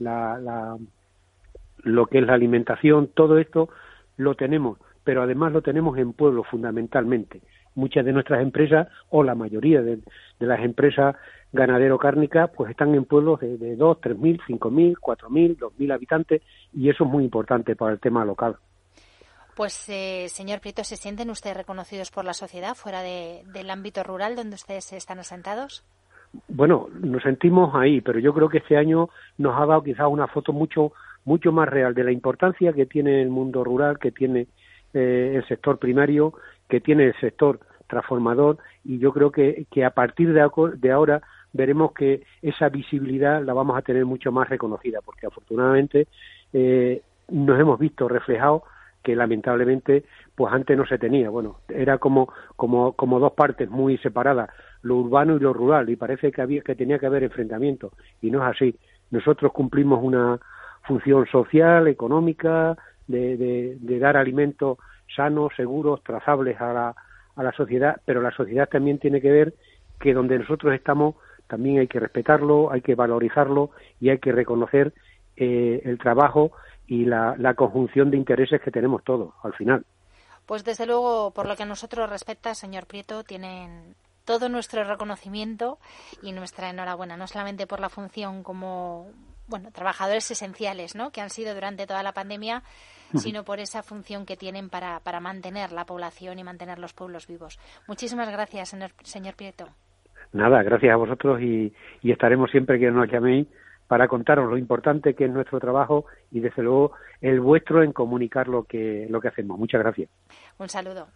lo que es la alimentación. Todo esto lo tenemos, pero además lo tenemos en pueblos fundamentalmente. Muchas de nuestras empresas, o la mayoría de las empresas ganadero-cárnicas, pues están en pueblos de 2, 3.000, 5.000, 4.000, 2.000 habitantes, y eso es muy importante para el tema local. Pues, señor Prieto, ¿se sienten ustedes reconocidos por la sociedad fuera del ámbito rural donde ustedes están asentados? Bueno, nos sentimos ahí, pero yo creo que este año nos ha dado quizás una foto mucho más real de la importancia que tiene el mundo rural, que tiene el sector primario, que tiene el sector transformador, y yo creo que a partir de ahora veremos que esa visibilidad la vamos a tener mucho más reconocida, porque afortunadamente nos hemos visto reflejados que lamentablemente pues antes no se tenía. Bueno, era como dos partes muy separadas, lo urbano y lo rural, y parece que tenía que haber enfrentamientos, y no es así. Nosotros cumplimos una función social, económica, de dar alimentos sanos, seguros, trazables a la sociedad, pero la sociedad también tiene que ver que donde nosotros estamos también hay que respetarlo, hay que valorizarlo y hay que reconocer el trabajo y la conjunción de intereses que tenemos todos al final. Pues desde luego, por lo que a nosotros respecta, señor Prieto, tienen todo nuestro reconocimiento y nuestra enhorabuena, no solamente por la función como trabajadores esenciales, ¿no?, que han sido durante toda la pandemia, sino por esa función que tienen para mantener la población y mantener los pueblos vivos. Muchísimas gracias, señor Prieto. Nada, gracias a vosotros y estaremos siempre que nos llaméis para contaros lo importante que es nuestro trabajo y desde luego el vuestro en comunicar lo que hacemos. Muchas gracias. Un saludo.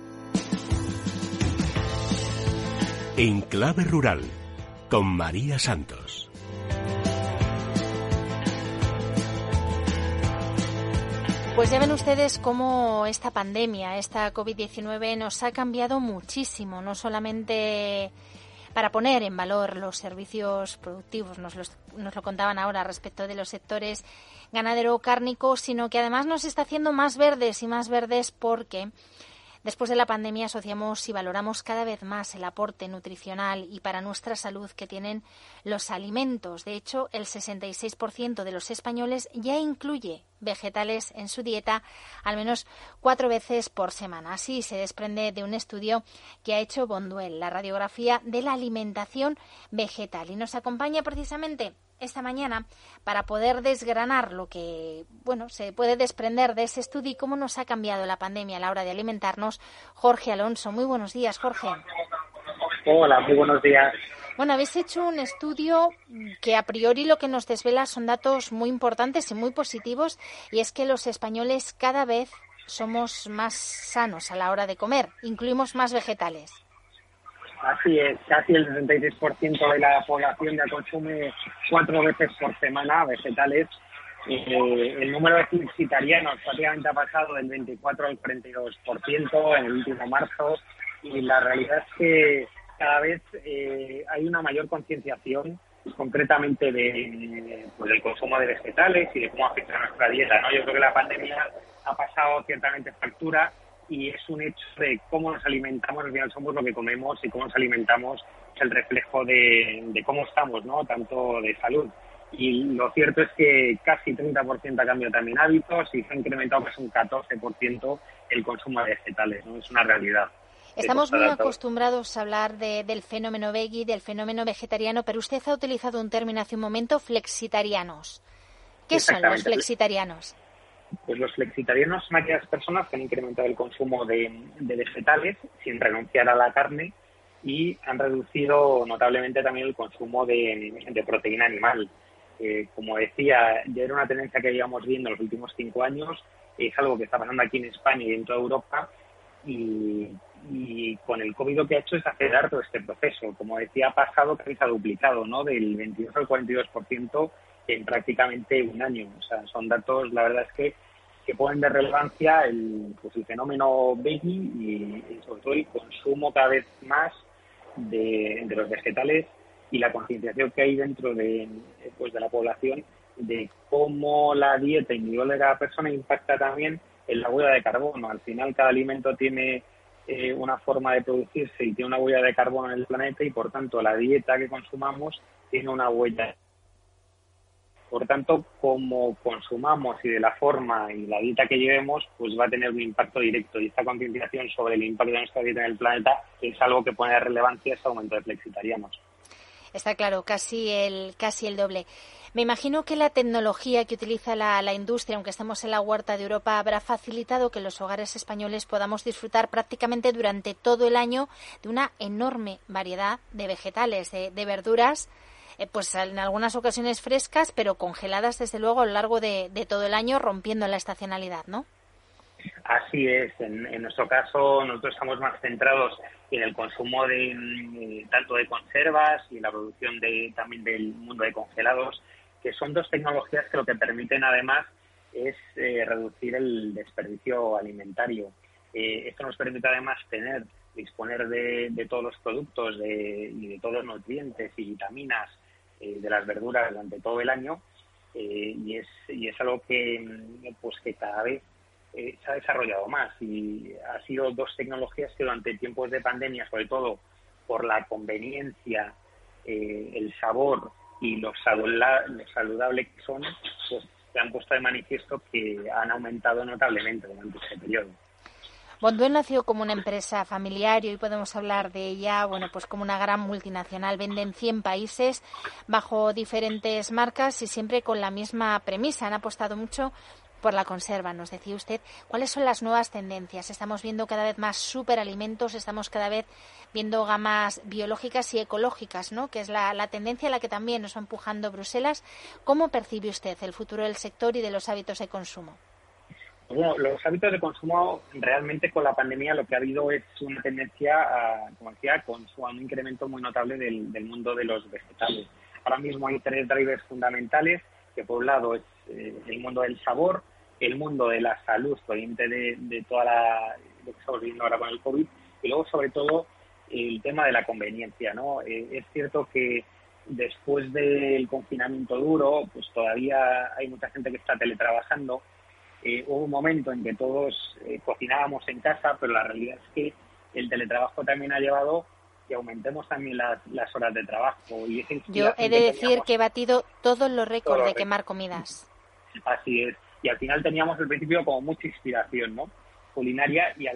En Clave Rural, con María Santos. Pues ya ven ustedes cómo esta pandemia, esta COVID-19 nos ha cambiado muchísimo, no solamente para poner en valor los servicios productivos, nos lo contaban ahora respecto de los sectores ganadero-cárnicos, sino que además nos está haciendo más verdes y más verdes porque después de la pandemia asociamos y valoramos cada vez más el aporte nutricional y para nuestra salud que tienen los alimentos. De hecho, el 66% de los españoles ya incluye vegetales en su dieta al menos 4 veces por semana. Así se desprende de un estudio que ha hecho Bonduel, la radiografía de la alimentación vegetal. Y nos acompaña precisamente esta mañana para poder desgranar lo que se puede desprender de ese estudio y cómo nos ha cambiado la pandemia a la hora de alimentarnos. Jorge Alonso, muy buenos días, Jorge. Hola, muy buenos días. Bueno, habéis hecho un estudio que a priori lo que nos desvela son datos muy importantes y muy positivos, y es que los españoles cada vez somos más sanos a la hora de comer, incluimos más vegetales. Así es, casi el 66% de la población ya consume 4 veces por semana vegetales. El número de flexitarianos prácticamente ha pasado del 24 al 42% en el último marzo, y la realidad es que cada vez hay una mayor concienciación concretamente del consumo de vegetales y de cómo afecta a nuestra dieta, ¿no? Yo creo que la pandemia ha pasado ciertamente factura, y es un hecho de cómo nos alimentamos. Al final somos lo que comemos, y cómo nos alimentamos es el reflejo de cómo estamos, ¿no? Tanto de salud. Y lo cierto es que casi 30% ha cambiado también hábitos, y se ha incrementado casi un 14% el consumo de vegetales, ¿no? Es una realidad. Estamos muy acostumbrados a hablar del fenómeno veggie, del fenómeno vegetariano, pero usted ha utilizado un término hace un momento, flexitarianos. ¿Qué son los flexitarianos? Pues los flexitarianos son aquellas personas que han incrementado el consumo de vegetales sin renunciar a la carne, y han reducido notablemente también el consumo de proteína animal. Como decía, ya era una tendencia que íbamos viendo en los últimos 5 años, es algo que está pasando aquí en España y en toda Europa, y con el COVID lo que ha hecho es acelerar todo este proceso. Como decía, ha pasado, que se ha duplicado, ¿no? Del 22 al 42% en prácticamente un año. O sea, son datos, la verdad es que ponen de relevancia el fenómeno veggie y sobre todo el consumo cada vez más de los vegetales, y la concienciación que hay dentro de la población de cómo la dieta individual de cada persona impacta también en la huella de carbono. Al final, cada alimento tiene una forma de producirse y tiene una huella de carbono en el planeta, y por tanto la dieta que consumamos tiene una huella. Por tanto, como consumamos y de la forma y la dieta que llevemos, pues va a tener un impacto directo, y esta concienciación sobre el impacto de nuestra dieta en el planeta es algo que pone de relevancia ese aumento de flexitarianos. Está claro, casi el doble. Me imagino que la tecnología que utiliza la industria, aunque estemos en la huerta de Europa, habrá facilitado que los hogares españoles podamos disfrutar prácticamente durante todo el año de una enorme variedad de vegetales, de verduras, pues en algunas ocasiones frescas, pero congeladas desde luego a lo largo de todo el año, rompiendo la estacionalidad, ¿no? Así es. En nuestro caso, nosotros estamos más centrados en el consumo tanto de conservas y la producción también del mundo de congelados, que son 2 tecnologías que lo que permiten además es reducir el desperdicio alimentario. Esto nos permite además disponer de todos los productos y de todos los nutrientes y vitaminas de las verduras durante todo el año, y es algo que cada vez se ha desarrollado más, y ha sido 2 tecnologías que durante tiempos de pandemia, sobre todo por la conveniencia, el sabor y lo saludable que son, pues se han puesto de manifiesto que han aumentado notablemente durante ese periodo. Bonduelle nació como una empresa familiar, y hoy podemos hablar de ella, pues como una gran multinacional. Vende en 100 países bajo diferentes marcas y siempre con la misma premisa. Han apostado mucho por la conserva, nos decía usted. ¿Cuáles son las nuevas tendencias? Estamos viendo cada vez más superalimentos, estamos cada vez viendo gamas biológicas y ecológicas, ¿no? Que es la tendencia a la que también nos va empujando Bruselas. ¿Cómo percibe usted el futuro del sector y de los hábitos de consumo? Bueno, los hábitos de consumo, realmente con la pandemia lo que ha habido es una tendencia a un incremento muy notable del mundo de los vegetales. Ahora mismo hay 3 drivers fundamentales, que por un lado es el mundo del sabor, el mundo de la salud, proveniente de toda lo que estamos viviendo ahora con el COVID, y luego sobre todo el tema de la conveniencia, ¿no? Es cierto que después del confinamiento duro, pues todavía hay mucha gente que está teletrabajando. Hubo un momento en que todos cocinábamos en casa, pero la realidad es que el teletrabajo también ha llevado que aumentemos también las horas de trabajo. Y yo he de decir que he batido todos los récords de quemar comidas. Así es. Y al final teníamos al principio como mucha inspiración, ¿no?, culinaria, y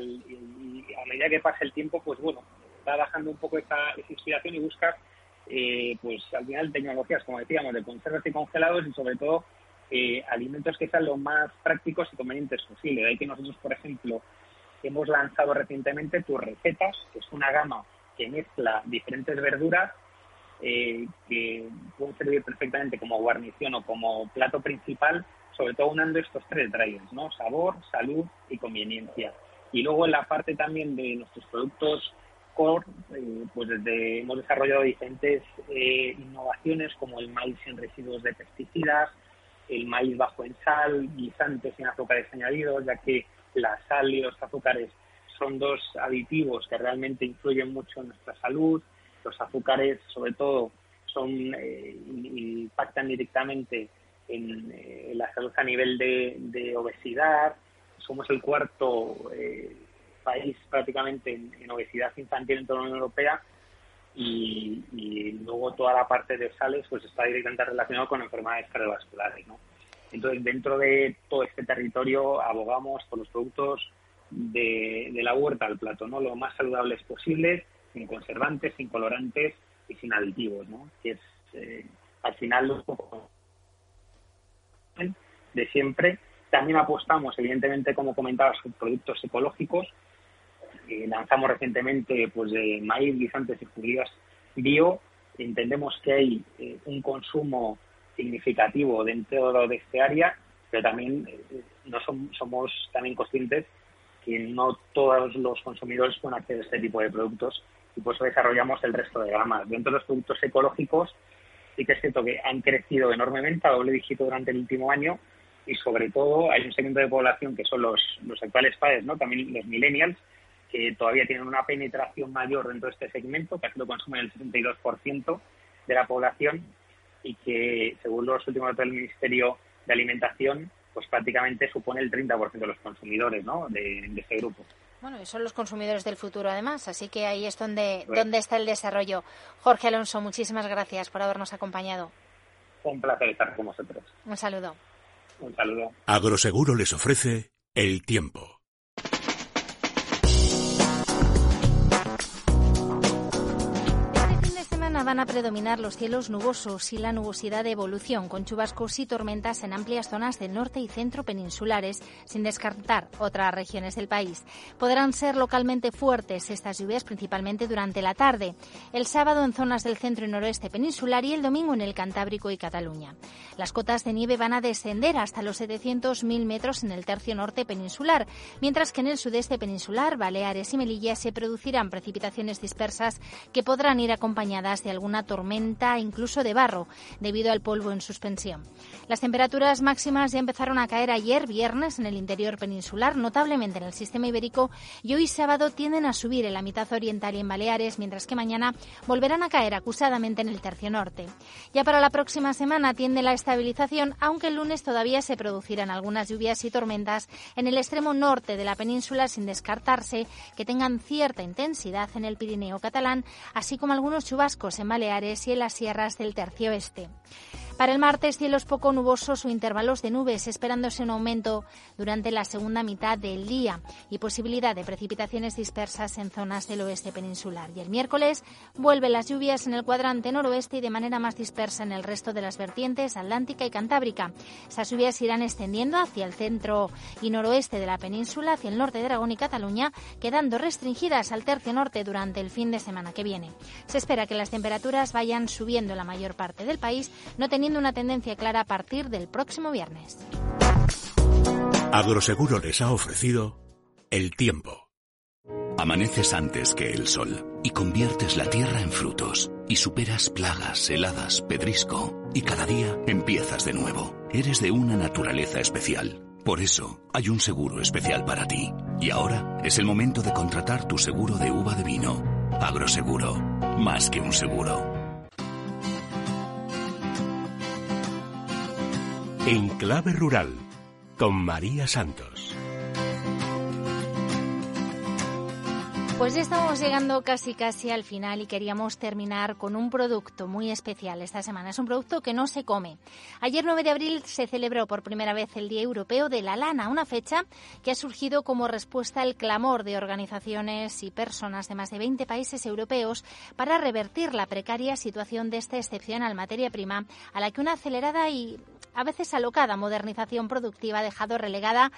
a medida que pasa el tiempo, pues bueno, va bajando un poco esa inspiración, y buscas pues al final tecnologías, como decíamos, de conservas y congelados, y sobre todo alimentos que sean lo más prácticos y convenientes posible. De ahí que nosotros, por ejemplo, hemos lanzado recientemente Tus Recetas, que es una gama que mezcla diferentes verduras que pueden servir perfectamente como guarnición o como plato principal, sobre todo unando estos 3 drivers, ¿no? Sabor, salud y conveniencia. Y luego en la parte también de nuestros productos core, pues hemos desarrollado diferentes innovaciones como el maíz sin residuos de pesticidas, el maíz bajo en sal, guisantes sin azúcares añadidos, ya que la sal y los azúcares son 2 aditivos que realmente influyen mucho en nuestra salud. Los azúcares, sobre todo, impactan directamente en la salud a nivel de obesidad. Somos el 4º país prácticamente en obesidad infantil en toda la Unión Europea y luego toda la parte de sales pues está directamente relacionado con enfermedades cardiovasculares, ¿no? Entonces, dentro de todo este territorio abogamos por los productos de la huerta al plato, ¿no? Lo más saludables posibles, sin conservantes, sin colorantes y sin aditivos, ¿no? Que es al final un poco de siempre. También apostamos, evidentemente, como comentabas, por productos ecológicos. Lanzamos recientemente pues de maíz, guisantes y judías bio. Entendemos que hay un consumo significativo dentro de este área, pero también somos también conscientes que no todos los consumidores pueden acceder a este tipo de productos y por eso desarrollamos el resto de gamas. Dentro de los productos ecológicos sí que es cierto que han crecido enormemente a doble dígito durante el último año y sobre todo hay un segmento de población que son los actuales padres, ¿no? También los millennials, que todavía tienen una penetración mayor dentro de este segmento, que lo consumen el 62% de la población y que, según los últimos datos del Ministerio de Alimentación, pues prácticamente supone el 30% de los consumidores, ¿no? de este grupo. Bueno, y son los consumidores del futuro, además, así que ahí es donde está el desarrollo. Jorge Alonso, muchísimas gracias por habernos acompañado. Un placer estar con vosotros. Un saludo. Un saludo. Agroseguro les ofrece el tiempo. Van a predominar los cielos nubosos y la nubosidad de evolución, con chubascos y tormentas en amplias zonas del norte y centro peninsulares, sin descartar otras regiones del país. Podrán ser localmente fuertes estas lluvias, principalmente durante la tarde. El sábado en zonas del centro y noroeste peninsular y el domingo en el Cantábrico y Cataluña. Las cotas de nieve van a descender hasta los 700.000 metros en el tercio norte peninsular, mientras que en el sudeste peninsular, Baleares y Melilla se producirán precipitaciones dispersas que podrán ir acompañadas de alguna tormenta, incluso de barro, debido al polvo en suspensión. Las temperaturas máximas ya empezaron a caer ayer, viernes, en el interior peninsular, notablemente en el sistema ibérico, y hoy sábado tienden a subir en la mitad oriental y en Baleares, mientras que mañana volverán a caer acusadamente en el tercio norte. Ya para la próxima semana tiende la estabilización, aunque el lunes todavía se producirán algunas lluvias y tormentas en el extremo norte de la península, sin descartarse que tengan cierta intensidad en el Pirineo catalán, así como algunos chubascos en Baleares y en las sierras del tercio oeste. Para el martes, cielos poco nubosos o intervalos de nubes, esperándose un aumento durante la segunda mitad del día y posibilidad de precipitaciones dispersas en zonas del oeste peninsular. Y el miércoles vuelven las lluvias en el cuadrante noroeste y de manera más dispersa en el resto de las vertientes atlántica y cantábrica. Esas lluvias irán extendiendo hacia el centro y noroeste de la península, hacia el norte de Aragón y Cataluña, quedando restringidas al tercio norte durante el fin de semana que viene. Se espera que las temperaturas vayan subiendo en la mayor parte del país, no teniendo una tendencia clara a partir del próximo viernes. Agroseguro les ha ofrecido el tiempo. Amaneces antes que el sol y conviertes la tierra en frutos y superas plagas, heladas, pedrisco y cada día empiezas de nuevo. Eres de una naturaleza especial. Por eso hay un seguro especial para ti. Y ahora es el momento de contratar tu seguro de uva de vino. Agroseguro, más que un seguro. En Clave Rural, con María Santos. Pues ya estamos llegando casi al final y queríamos terminar con un producto muy especial esta semana. Es un producto que no se come. Ayer 9 de abril se celebró por primera vez el Día Europeo de la Lana, una fecha que ha surgido como respuesta al clamor de organizaciones y personas de más de 20 países europeos para revertir la precaria situación de esta excepcional materia prima a la que una acelerada y a veces alocada modernización productiva ha dejado relegada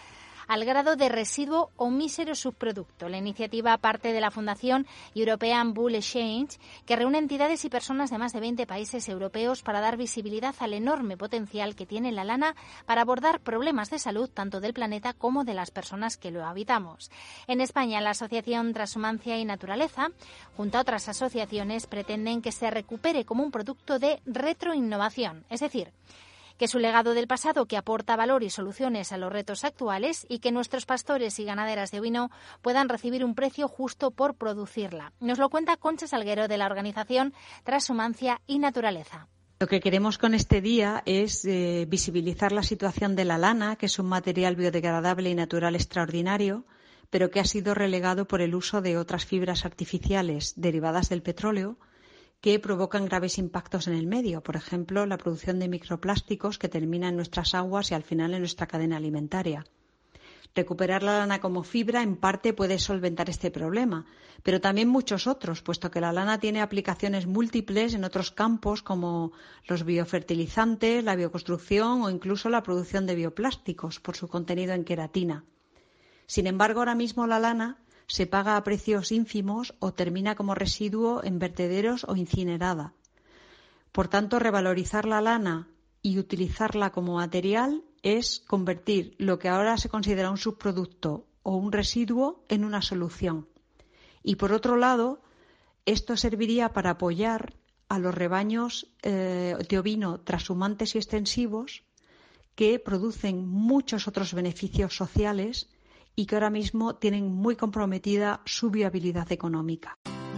al grado de residuo o mísero subproducto. La iniciativa parte de la Fundación European Wool Exchange, que reúne entidades y personas de más de 20 países europeos para dar visibilidad al enorme potencial que tiene la lana para abordar problemas de salud tanto del planeta como de las personas que lo habitamos. En España, la Asociación Transhumancia y Naturaleza, junto a otras asociaciones, pretenden que se recupere como un producto de retroinnovación, es decir, que su legado del pasado que aporta valor y soluciones a los retos actuales y que nuestros pastores y ganaderas de ovino puedan recibir un precio justo por producirla. Nos lo cuenta Concha Salguero de la organización Transhumancia y Naturaleza. Lo que queremos con este día es visibilizar la situación de la lana, que es un material biodegradable y natural extraordinario, pero que ha sido relegado por el uso de otras fibras artificiales derivadas del petróleo que provocan graves impactos en el medio. Por ejemplo, la producción de microplásticos que termina en nuestras aguas y al final en nuestra cadena alimentaria. Recuperar la lana como fibra en parte puede solventar este problema, pero también muchos otros, puesto que la lana tiene aplicaciones múltiples en otros campos como los biofertilizantes, la bioconstrucción o incluso la producción de bioplásticos por su contenido en queratina. Sin embargo, ahora mismo la lana se paga a precios ínfimos o termina como residuo en vertederos o incinerada. Por tanto, revalorizar la lana y utilizarla como material es convertir lo que ahora se considera un subproducto o un residuo en una solución. Y por otro lado, esto serviría para apoyar a los rebaños de ovino transhumantes y extensivos que producen muchos otros beneficios sociales y que ahora mismo tienen muy comprometida su viabilidad económica.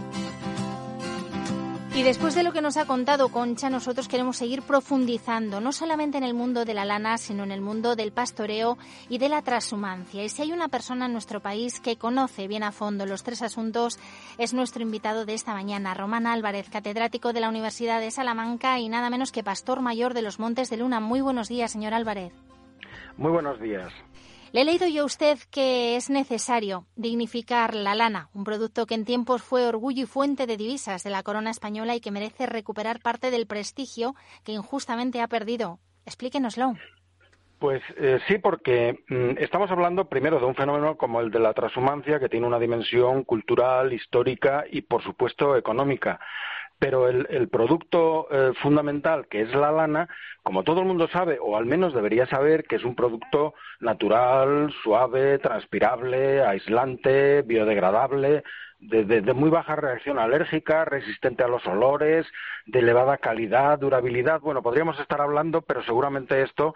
Y después de lo que nos ha contado Concha, nosotros queremos seguir profundizando, no solamente en el mundo de la lana, sino en el mundo del pastoreo y de la transhumancia. Y si hay una persona en nuestro país que conoce bien a fondo los tres asuntos, es nuestro invitado de esta mañana, Román Álvarez, catedrático de la Universidad de Salamanca y nada menos que pastor mayor de los Montes de Luna. Muy buenos días, señor Álvarez. Muy buenos días. Le he leído yo a usted que es necesario dignificar la lana, un producto que en tiempos fue orgullo y fuente de divisas de la corona española y que merece recuperar parte del prestigio que injustamente ha perdido. Explíquenoslo. Pues sí, porque estamos hablando primero de un fenómeno como el de la transhumancia, que tiene una dimensión cultural, histórica y, por supuesto, económica. Pero el producto fundamental, que es la lana, como todo el mundo sabe, o al menos debería saber, que es un producto natural, suave, transpirable, aislante, biodegradable, de muy baja reacción alérgica, resistente a los olores, de elevada calidad, durabilidad. Bueno, podríamos estar hablando, pero seguramente esto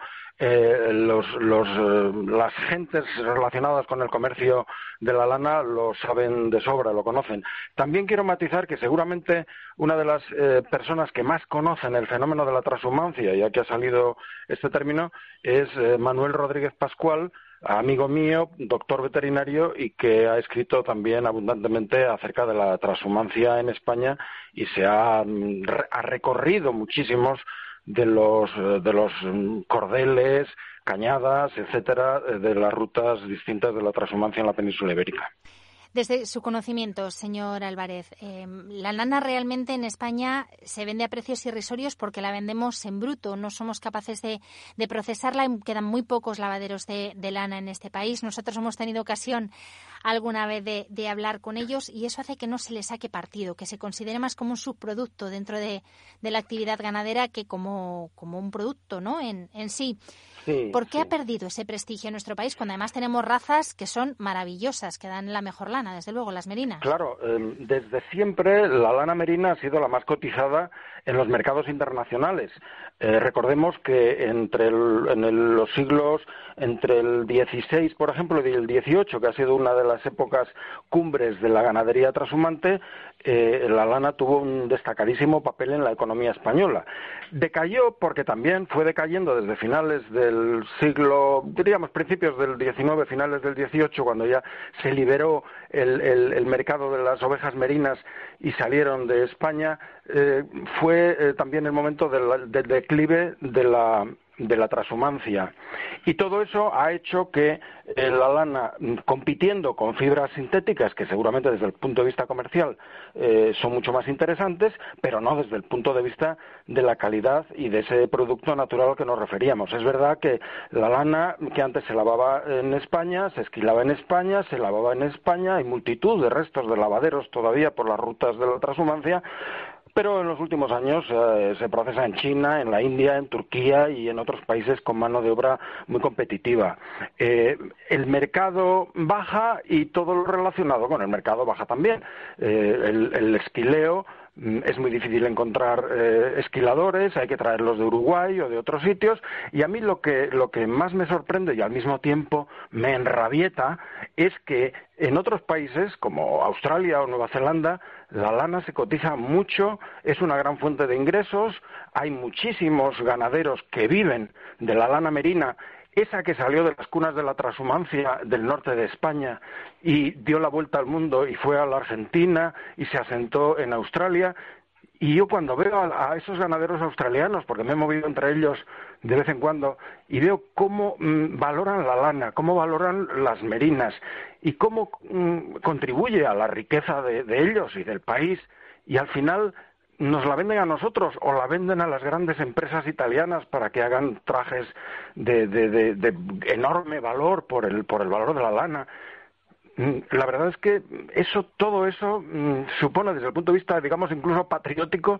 las gentes relacionadas con el comercio de la lana lo saben de sobra, lo conocen. También quiero matizar que seguramente una de las personas que más conocen el fenómeno de la transhumancia, ya que ha salido este término, es Manuel Rodríguez Pascual, amigo mío, doctor veterinario, y que ha escrito también abundantemente acerca de la transhumancia en España y se ha recorrido muchísimos de los cordeles, cañadas, etcétera, de las rutas distintas de la transhumancia en la península ibérica. Desde su conocimiento, señor Álvarez, la lana realmente en España se vende a precios irrisorios porque la vendemos en bruto, no somos capaces de procesarla y quedan muy pocos lavaderos de lana en este país. Nosotros hemos tenido ocasión alguna vez de hablar con ellos y eso hace que no se le saque partido, que se considere más como un subproducto dentro de la actividad ganadera que como un producto, ¿no? en sí. Sí, ¿Por qué sí. ha perdido ese prestigio en nuestro país cuando además tenemos razas que son maravillosas, que dan la mejor lana, desde luego, las merinas? Claro, desde siempre la lana merina ha sido la más cotizada en los mercados internacionales. Recordemos que en los siglos entre el XVI, por ejemplo, y el XVIII, que ha sido una de las épocas cumbres de la ganadería transhumante, la lana tuvo un destacadísimo papel en la economía española. Decayó porque también fue decayendo desde finales del siglo, diríamos principios del XIX, finales del XVIII, cuando ya se liberó el mercado de las ovejas merinas y salieron de España, fue también el momento del declive de de la transhumancia. Y todo eso ha hecho que la lana, compitiendo con fibras sintéticas, que seguramente desde el punto de vista comercial son mucho más interesantes, pero no desde el punto de vista de la calidad y de ese producto natural al que nos referíamos. Es verdad que la lana, que antes se lavaba en España, se esquilaba en España, se lavaba en España, hay multitud de restos de lavaderos todavía por las rutas de la transhumancia, pero en los últimos años se procesa en China, en la India, en Turquía y en otros países con mano de obra muy competitiva. El mercado baja y todo lo relacionado con el mercado baja también. El esquileo, es muy difícil encontrar esquiladores, hay que traerlos de Uruguay o de otros sitios, y a mí lo que más me sorprende y al mismo tiempo me enrabieta es que en otros países como Australia o Nueva Zelanda la lana se cotiza mucho, es una gran fuente de ingresos, hay muchísimos ganaderos que viven de la lana merina, esa que salió de las cunas de la transhumancia del norte de España y dio la vuelta al mundo y fue a la Argentina y se asentó en Australia. Y yo cuando veo a esos ganaderos australianos, porque me he movido entre ellos de vez en cuando, y veo cómo valoran la lana, cómo valoran las merinas y cómo contribuye a la riqueza de ellos y del país, y al final nos la venden a nosotros o la venden a las grandes empresas italianas para que hagan trajes de enorme valor por el valor de la lana. La verdad es que todo eso supone desde el punto de vista, digamos, incluso patriótico,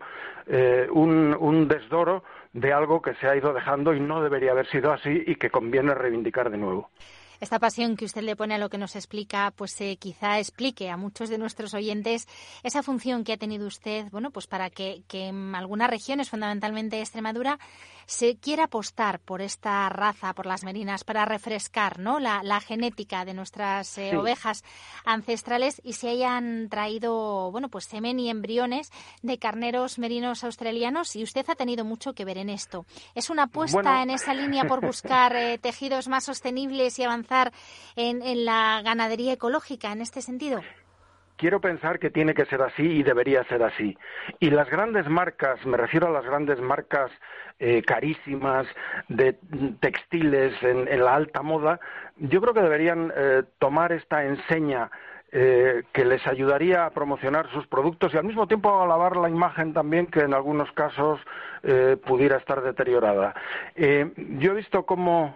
un desdoro de algo que se ha ido dejando y no debería haber sido así y que conviene reivindicar de nuevo. Esta pasión que usted le pone a lo que nos explica, pues quizá explique a muchos de nuestros oyentes esa función que ha tenido usted, bueno, pues para que en algunas regiones, fundamentalmente Extremadura, se quiera apostar por esta raza, por las merinas, para refrescar, ¿no?, la genética de nuestras ovejas ancestrales, y se hayan traído, bueno, pues semen y embriones de carneros merinos australianos, y usted ha tenido mucho que ver en esto. ¿Es una apuesta en esa línea por buscar tejidos más sostenibles y avanzar en la ganadería ecológica en este sentido? Quiero pensar que tiene que ser así y debería ser así. Y las grandes marcas, me refiero a las grandes marcas carísimas de textiles en la alta moda, yo creo que deberían tomar esta enseña que les ayudaría a promocionar sus productos y al mismo tiempo a lavar la imagen también, que en algunos casos pudiera estar deteriorada. Yo he visto cómo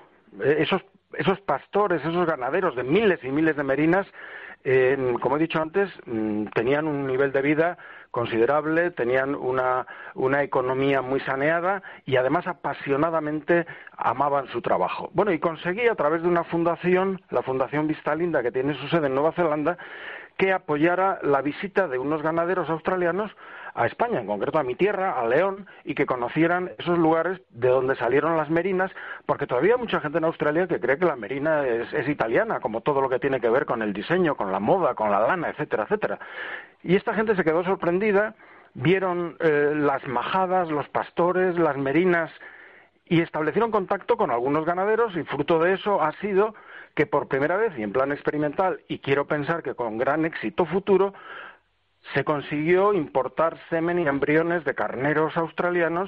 esos pastores, esos ganaderos de miles y miles de merinas, como he dicho antes, tenían un nivel de vida considerable, tenían una economía muy saneada y además apasionadamente amaban su trabajo. Bueno, y conseguí a través de una fundación, la Fundación Vista Linda, que tiene su sede en Nueva Zelanda, que apoyara la visita de unos ganaderos australianos a España, en concreto a mi tierra, a León, y que conocieran esos lugares de donde salieron las merinas, porque todavía hay mucha gente en Australia que cree que la merina es italiana, como todo lo que tiene que ver con el diseño, con la moda, con la lana, etcétera, etcétera. Y esta gente se quedó sorprendida, vieron las majadas, los pastores, las merinas, y establecieron contacto con algunos ganaderos, y fruto de eso ha sido que por primera vez, y en plan experimental, y quiero pensar que con gran éxito futuro, se consiguió importar semen y embriones de carneros australianos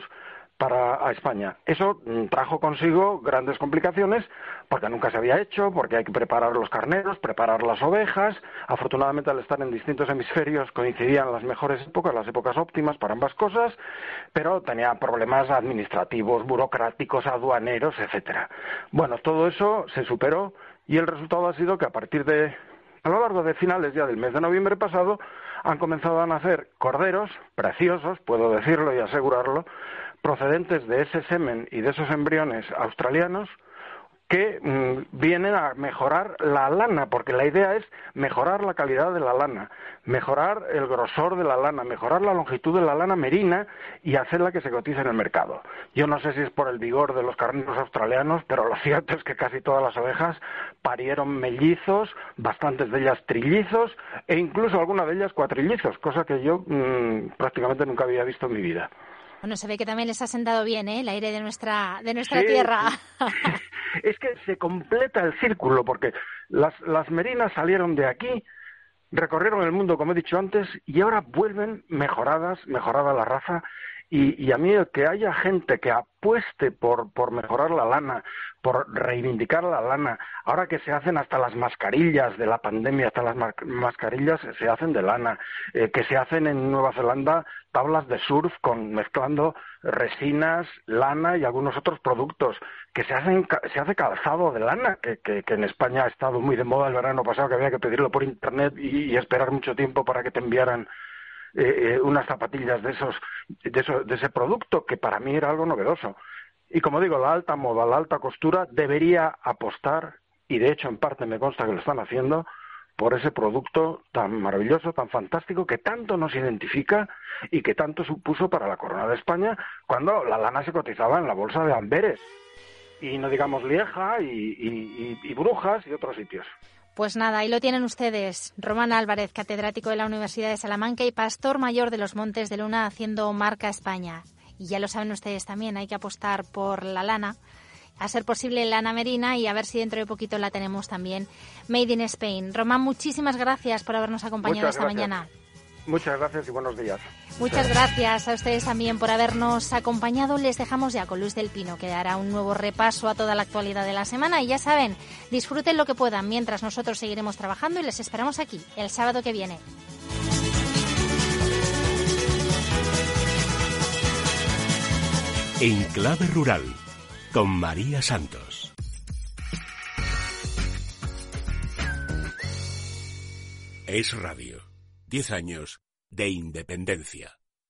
a España. Eso trajo consigo grandes complicaciones, porque nunca se había hecho, porque hay que preparar los carneros, preparar las ovejas. Afortunadamente, al estar en distintos hemisferios, coincidían las mejores épocas, las épocas óptimas para ambas cosas, pero tenía problemas administrativos, burocráticos, aduaneros, etcétera. Bueno, todo eso se superó y el resultado ha sido que a lo largo de finales ya del mes de noviembre pasado, han comenzado a nacer corderos preciosos, puedo decirlo y asegurarlo, procedentes de ese semen y de esos embriones australianos, que vienen a mejorar la lana, porque la idea es mejorar la calidad de la lana, mejorar el grosor de la lana, mejorar la longitud de la lana merina y hacerla que se cotice en el mercado. Yo no sé si es por el vigor de los carneros australianos, pero lo cierto es que casi todas las ovejas parieron mellizos, bastantes de ellas trillizos e incluso algunas de ellas cuatrillizos, cosa que yo prácticamente nunca había visto en mi vida. Bueno, se ve que también les ha sentado bien, el aire de nuestra tierra. Es que se completa el círculo, porque las merinas salieron de aquí, recorrieron el mundo, como he dicho antes, y ahora vuelven mejorada la raza, Y a mí el que haya gente que apueste por mejorar la lana, por reivindicar la lana, ahora que se hacen hasta las mascarillas de la pandemia, hasta las mascarillas se hacen de lana, que se hacen en Nueva Zelanda tablas de surf mezclando resinas, lana y algunos otros productos, que se hace calzado de lana, que en España ha estado muy de moda el verano pasado, que había que pedirlo por internet y esperar mucho tiempo para que te enviaran unas zapatillas de ese producto, que para mí era algo novedoso. Y como digo, la alta moda, la alta costura debería apostar, y de hecho en parte me consta que lo están haciendo, por ese producto tan maravilloso, tan fantástico, que tanto nos identifica y que tanto supuso para la corona de España cuando la lana se cotizaba en la bolsa de Amberes. Y no digamos Lieja y Brujas y otros sitios. Pues nada, ahí lo tienen ustedes. Román Álvarez, catedrático de la Universidad de Salamanca y pastor mayor de los Montes de Luna, haciendo marca España. Y ya lo saben ustedes también, hay que apostar por la lana, a ser posible lana merina, y a ver si dentro de poquito la tenemos también Made in Spain. Román, muchísimas gracias por habernos acompañado esta mañana. Muchas gracias y buenos días. Muchas gracias a ustedes también por habernos acompañado. Les dejamos ya con Luis del Pino, que dará un nuevo repaso a toda la actualidad de la semana. Y ya saben, disfruten lo que puedan mientras nosotros seguiremos trabajando, y les esperamos aquí el sábado que viene. En Clave Rural, con María Santos. Es Radio. 10 años de independencia.